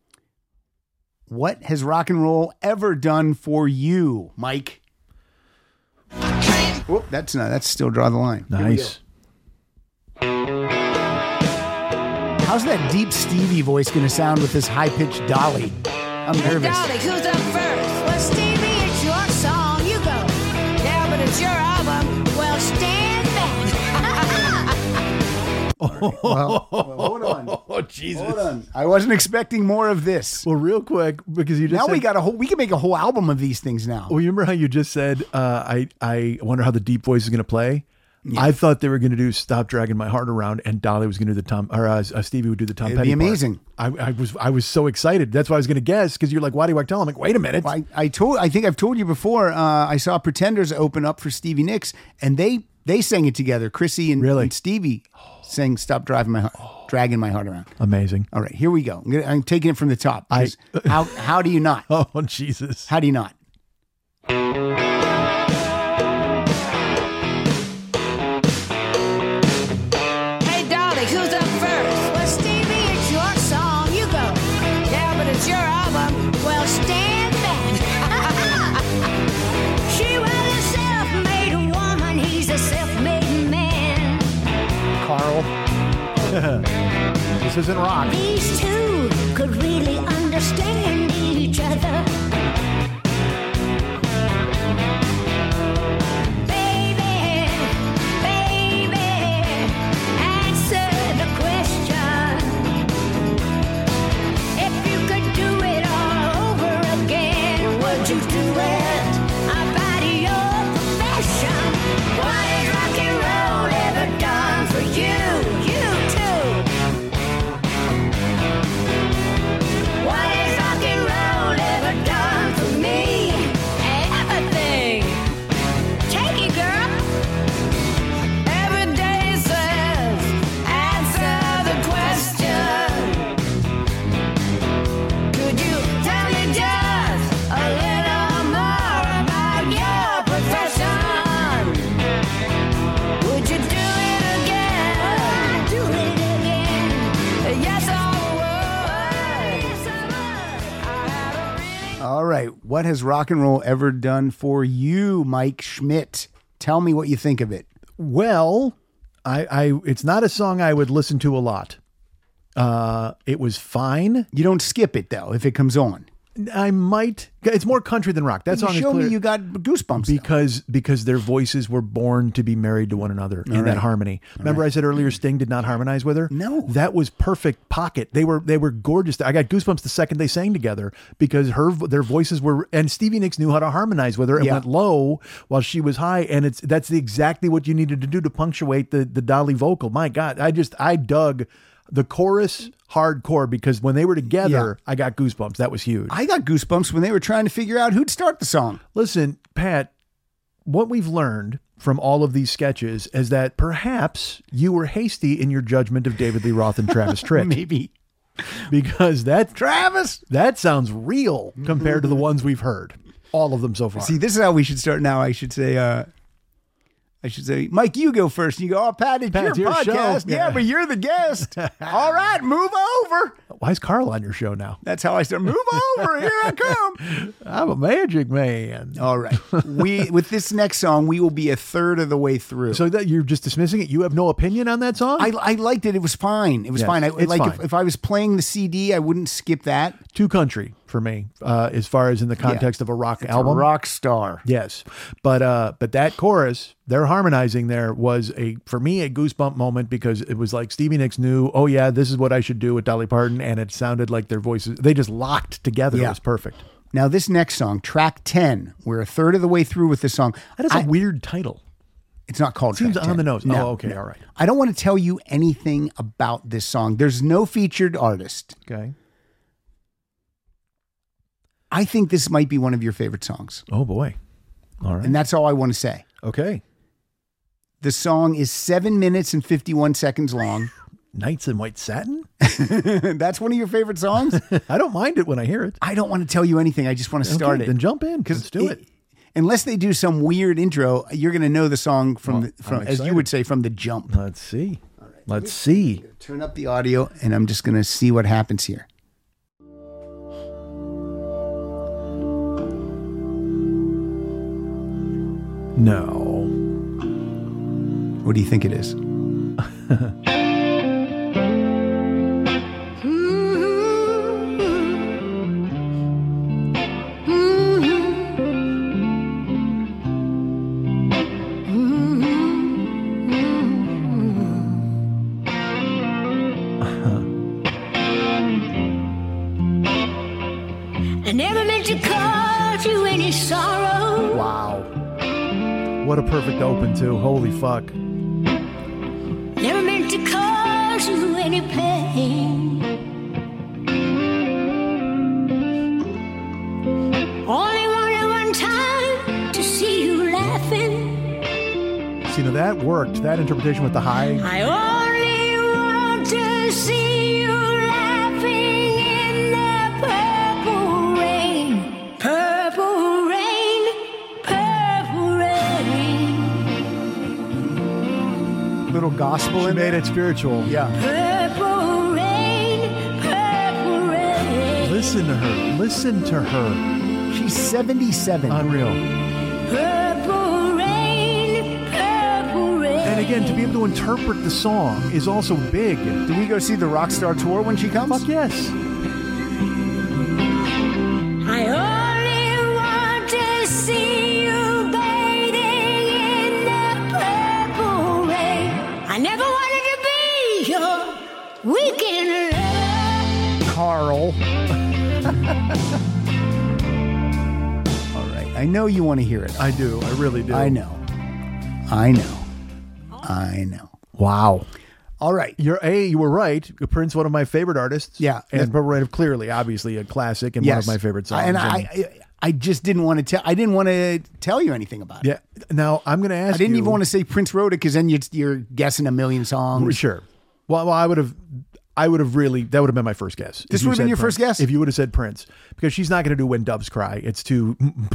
What has rock and roll ever done for you, Mike? Whoop, that's not. That's still Draw the Line. Nice. How's that deep Stevie voice going to sound with this high pitched Dolly? I'm nervous. Dolly, who's up first? Well, Stevie, it's your song. You go. Yeah, but it's your album. Well, stand back. Well, well, hold on. Oh, Jesus. Hold on. I wasn't expecting more of this. Well, real quick, because you just Now said, we got a whole. We can make a whole album of these things now. well, you remember how you just said, uh, I, I wonder how the deep voice is going to play? I thought they were going to do "Stop Dragging My Heart Around" and Dolly was going to do the Tom, or uh, uh, Stevie would do the Tom It'd Petty be part. amazing. I, I was, I was so excited. That's why I was going to guess because you're like, "Why do I tell?" I'm like, "Wait a minute." I, I told. I think I've told you before. Uh, I saw Pretenders open up for Stevie Nicks, and they they sang it together. Chrissy and, Really? and Stevie sang "Stop Driving My Heart, Dragging My Heart Around." Amazing. All right, here we go. I'm, gonna, I'm taking it from the top. 'cause how how do you not? Oh, Jesus. How do you not? Hey, Dolly, who's up first? Well, Stevie, it's your song. You go. Yeah, but it's your album. Well, stand back. She was a self-made woman. He's a self-made man. Carl. This isn't rock. These two could really understand each other. Baby, baby, answer the question. If you could do it all over again, would you do it? About your profession. What has rock and roll ever done for you? You too. What has rock and roll ever done for me? Everything. Take it, girl. Every day says, answer the question. Could you tell me just a little more about your profession? Would you do it again? Do it again. Yes, I would. Yes, I would. All right. What has rock and roll ever done for you, Mike Schmidt? Tell me what you think of it. Well, I, I, it's not a song I would listen to a lot. Uh, it was fine. You don't skip it though if it comes on. I might. It's more country than rock. That You song is show clear. me you got goosebumps. though. because because their voices were born to be married to one another in right. that harmony. Remember, I said earlier Sting did not harmonize with her. No. that was perfect pocket. They were they were gorgeous. I got goosebumps the second they sang together because her their voices were. And Stevie Nicks knew how to harmonize with her and Yeah. went low while she was high. And it's that's exactly what you needed to do to punctuate the the Dolly vocal. My God, I just I dug the chorus hardcore because when they were together, I got goosebumps. That was huge. I got goosebumps when they were trying to figure out who'd start the song. Listen, Pat, what we've learned from all of these sketches is that perhaps you were hasty in your judgment of David Lee Roth and Travis Tritt. Maybe. Because that Travis. that sounds real compared to the ones we've heard. All of them so far. See, this is how we should start now. I should say, uh, I should say, Mike, you go first. And you go, oh, Pat, it's Pat, your it's your podcast. show. Yeah, Yeah. but you're the guest. All right, move over. Why is Carl on your show now? That's how I start. Move over. Here I come. I'm a magic man. All right. We with this next song, we will be a third of the way through. So that you're just dismissing it? You have no opinion on that song? I, I liked it. It was fine. It was Yes, fine. I, it's like If, fine. if I was playing the C D, I wouldn't skip that. Too country for me, uh, as far as in the context of a rock It's album. a rock star. Yes, but uh, but that chorus, they're harmonizing there was a for me a goosebump moment because it was like Stevie Nicks knew, oh yeah, this is what I should do with Dolly Parton, and it sounded like their voices they just locked together. It Yeah. was perfect. Now this next song, track ten, we're a third of the way through with this song. That is I- a weird title. It's not called Seems track on ten. the nose. No, Oh, okay, no. all right. I don't want to tell you anything about this song. There's no featured artist. Okay. I think this might be one of your favorite songs. Oh boy. All right. And that's all I want to say. Okay. The song is seven minutes and fifty-one seconds long. Knights in White Satin? That's one of your favorite songs? I don't mind it when I hear it. I don't want to tell you anything. I just want to start Okay, it. then jump in. Let's do it. Unless they do some weird intro, you're going to know the song from, Well, the, from I'm as you excited. would say, from the jump. Let's see. Let's see. Turn up the audio, and I'm just going to see what happens here. No. What do you think it is? I never meant to cause you any sorrow. Wow. What a perfect open, too. Holy fuck. Never meant to cause you any pain. Only wanted one time to see you laughing. See, now that worked. That interpretation with the high. I only want to see you laughing in the purple rain. Purple rain, purple rain. Little gospel She in made there? it spiritual. Yeah. Purple rain, purple rain. Listen to her. Listen to her. She's seventy-seven. Unreal. Purple rain, purple rain. And again, to be able to interpret the song is also big. Do we go see the Rockstar Tour when she comes? Fuck yes. I only want to see you bathing in the purple rain. I never wanted to be your weekend lover. Carl. All right. I know you want to hear it. I do. I really do. I know. I know. I know. Wow. All right. You're A, you were right. Prince, one of my favorite artists. Yeah. And Purple Rain, clearly, obviously, a classic and one of my favorite songs. And I, I, I just didn't want to tell. I didn't want to tell you anything about it. Yeah. Now, I'm going to ask I didn't you, even want to say Prince wrote it because then you're, you're guessing a million songs. Sure. Well, well I would have... I would have really, that would have been my first guess. This If you would have been said your Prince. first guess? If you would have said Prince, because she's not going to do When Doves Cry. It's too,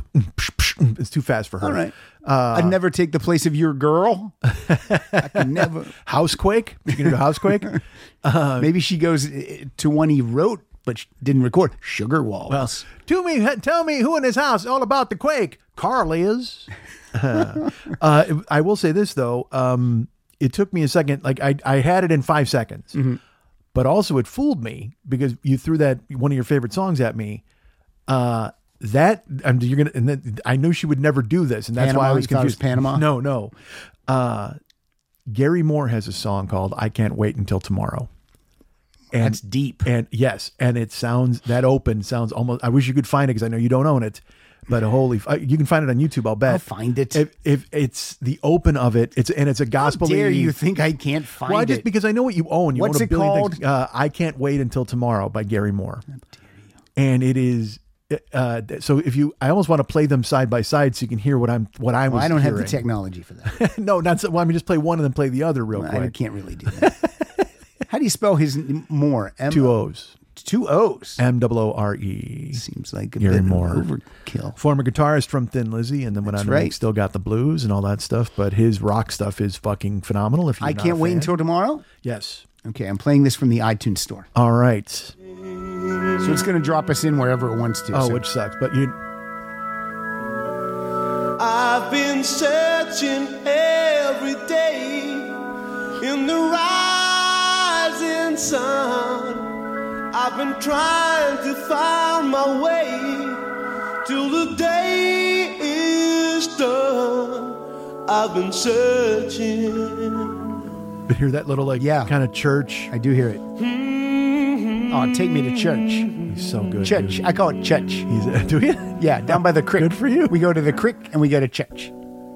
it's too fast for her. All right. Uh, I'd never take the place of your girl. I could never. Housequake? She going to do Housequake? Uh, Maybe she goes uh, to one he wrote, but sh- didn't record. Sugar Walls. Well, to me, tell me who in this house all about the quake. Carl is. uh, uh, I will say this though. Um, it took me a second. Like I, I had it in five seconds, Mm-hmm. but also it fooled me because you threw that one of your favorite songs at me. Uh, that I mean, you're gonna. And then I knew she would never do this, and that's Panama? why I was You thought it was confused. Panama? No, no. Uh, Gary Moore has a song called "I Can't Wait Until Tomorrow." And, That's deep. And yes, and it sounds, that open sounds almost, I wish you could find it because I know you don't own it, but holy, f- you can find it on YouTube, I'll bet. I'll find it. If, if it's the open of it, it's and it's a gospel. How dare you think I can't find Well, just it? because I know what you own. You What's own a it billion called? things. Uh, I Can't Wait Until Tomorrow by Gary Moore. How dare you? And it is, uh, so if you, I almost want to play them side by side so you can hear what I'm, what I was Well, I don't have the hearing. technology for that. No, not so, well, I mean, just play one and then play the other real I quick. can't really do that. How do you spell his n- Moore? M- Two O's. Two O's. M O O R E. Seems like a Gary bit Moore. of overkill. Former guitarist from Thin Lizzy, and then went That's on to make right. Still Got the Blues and all that stuff. But his rock stuff is fucking phenomenal. If you're I not can't a wait fan. until tomorrow? Yes. Okay, I'm playing this from the iTunes store. All right. So it's going to drop us in wherever it wants to. Oh, so- which sucks. But you, I've been searching every day in the rising sun. I've been trying to find my way till the day is done. I've been searching. but hear that little like Yeah. kind of church. I do hear it. Oh, take me to church. He's so good. Church. dude. I call it church. He's do you? Yeah, down by the creek. Good for you. We go to the creek and we go to church.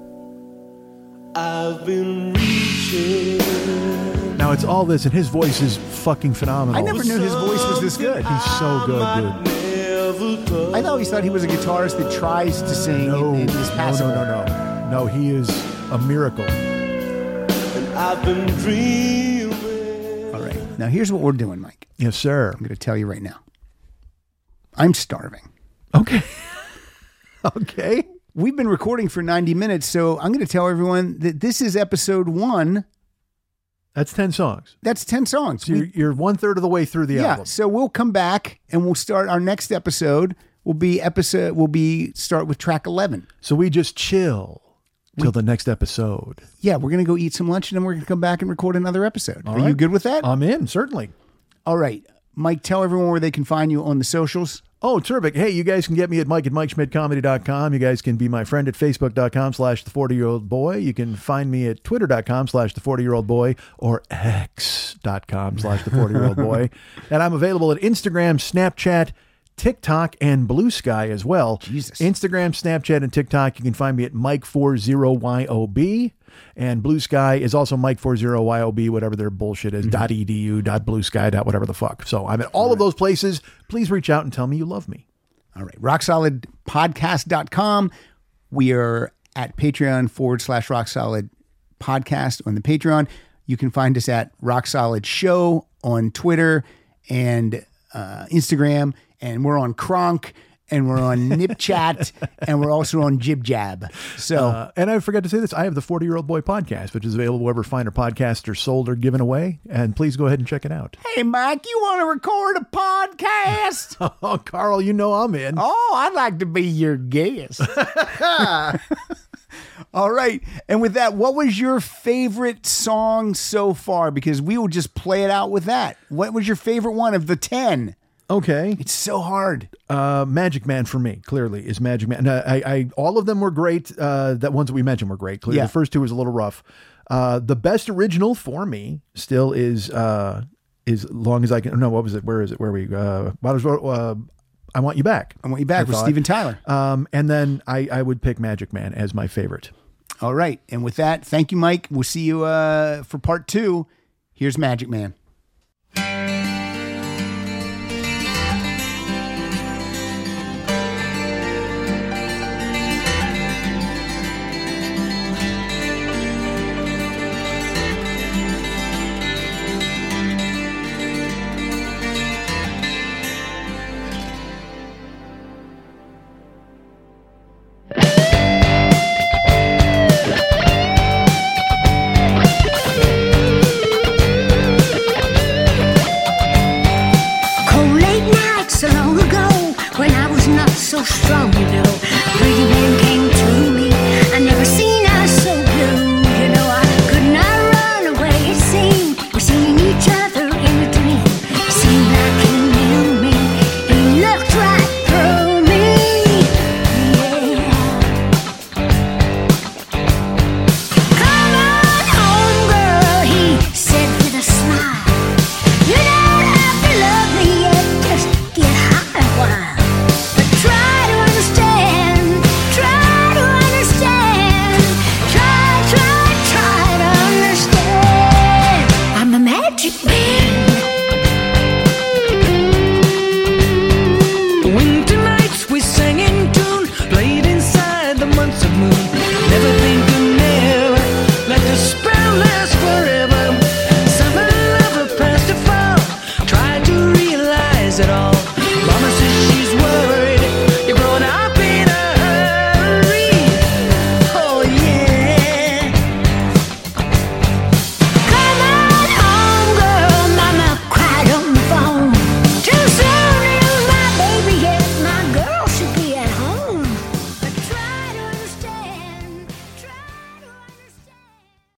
I've been reaching. Now it's all this, and his voice is fucking phenomenal. I never knew his voice was this good. He's so good, dude. I always thought he was a guitarist that tries to sing No, and, and is no, passable. no, no, no. No, he is a miracle. And I've been dreaming. All right. Now, here's what we're doing, Mike. Yes, sir. I'm going to tell you right now. I'm starving. Okay. Okay. We've been recording for ninety minutes, so I'm going to tell everyone that this is episode one. That's ten songs. That's ten songs. So you're, you're one third of the way through the yeah, album. so we'll come back and we'll start our next episode. Will be episode. Will be start with track eleven. So we just chill till the next episode. Yeah, we're going to go eat some lunch and then we're going to come back and record another episode. All Are you right. good with that? I'm in, certainly. All right. Mike, tell everyone where they can find you on the socials. Oh, terrific. Hey, you guys can get me at Mike at Mike Schmidt Comedy dot com. You guys can be my friend at Facebook dot com slash the forty year old boy. You can find me at Twitter dot com slash the forty year old boy or X dot com slash the forty year old boy. And I'm available at Instagram, Snapchat, TikTok, and Blue Sky as well. Jesus. Instagram, Snapchat, and TikTok. You can find me at Mike forty Y O B. And Blue Sky is also Mike forty Y O B, whatever their bullshit is, dot edu, dot blue sky, dot whatever the fuck. So I'm at all of those places. Please reach out and tell me you love me. All right. rock solid podcast dot com. We are at Patreon forward slash Rock Solid Podcast on the Patreon. You can find us at Rock Solid Show on Twitter and uh, Instagram. And we're on Kronk. And we're on NipChat, and we're also on Jib Jab. So, uh, and I forgot to say this: I have the forty year old boy podcast, which is available wherever finer podcasts are sold or given away. And please go ahead and check it out. Hey, Mike, you want to record a podcast? Oh, Carl, you know I'm in. Oh, I'd like to be your guest. All right. And with that, what was your favorite song so far? Because we will just play it out with that. What was your favorite one of the ten? Okay. It's so hard. Uh, Magic Man for me, clearly, is Magic Man. And I, I, all of them were great. Uh, that ones that we mentioned were great. Clearly, Yeah. the first two was a little rough. Uh, the best original for me still is, uh, is Long As I Can. No, what was it? Where is it? Where we, uh, uh, I Want You Back. I Want You Back I with thought. Steven Tyler. Um, and then I, I would pick Magic Man as my favorite. All right. And with that, thank you, Mike. We'll see you uh, for part two. Here's Magic Man.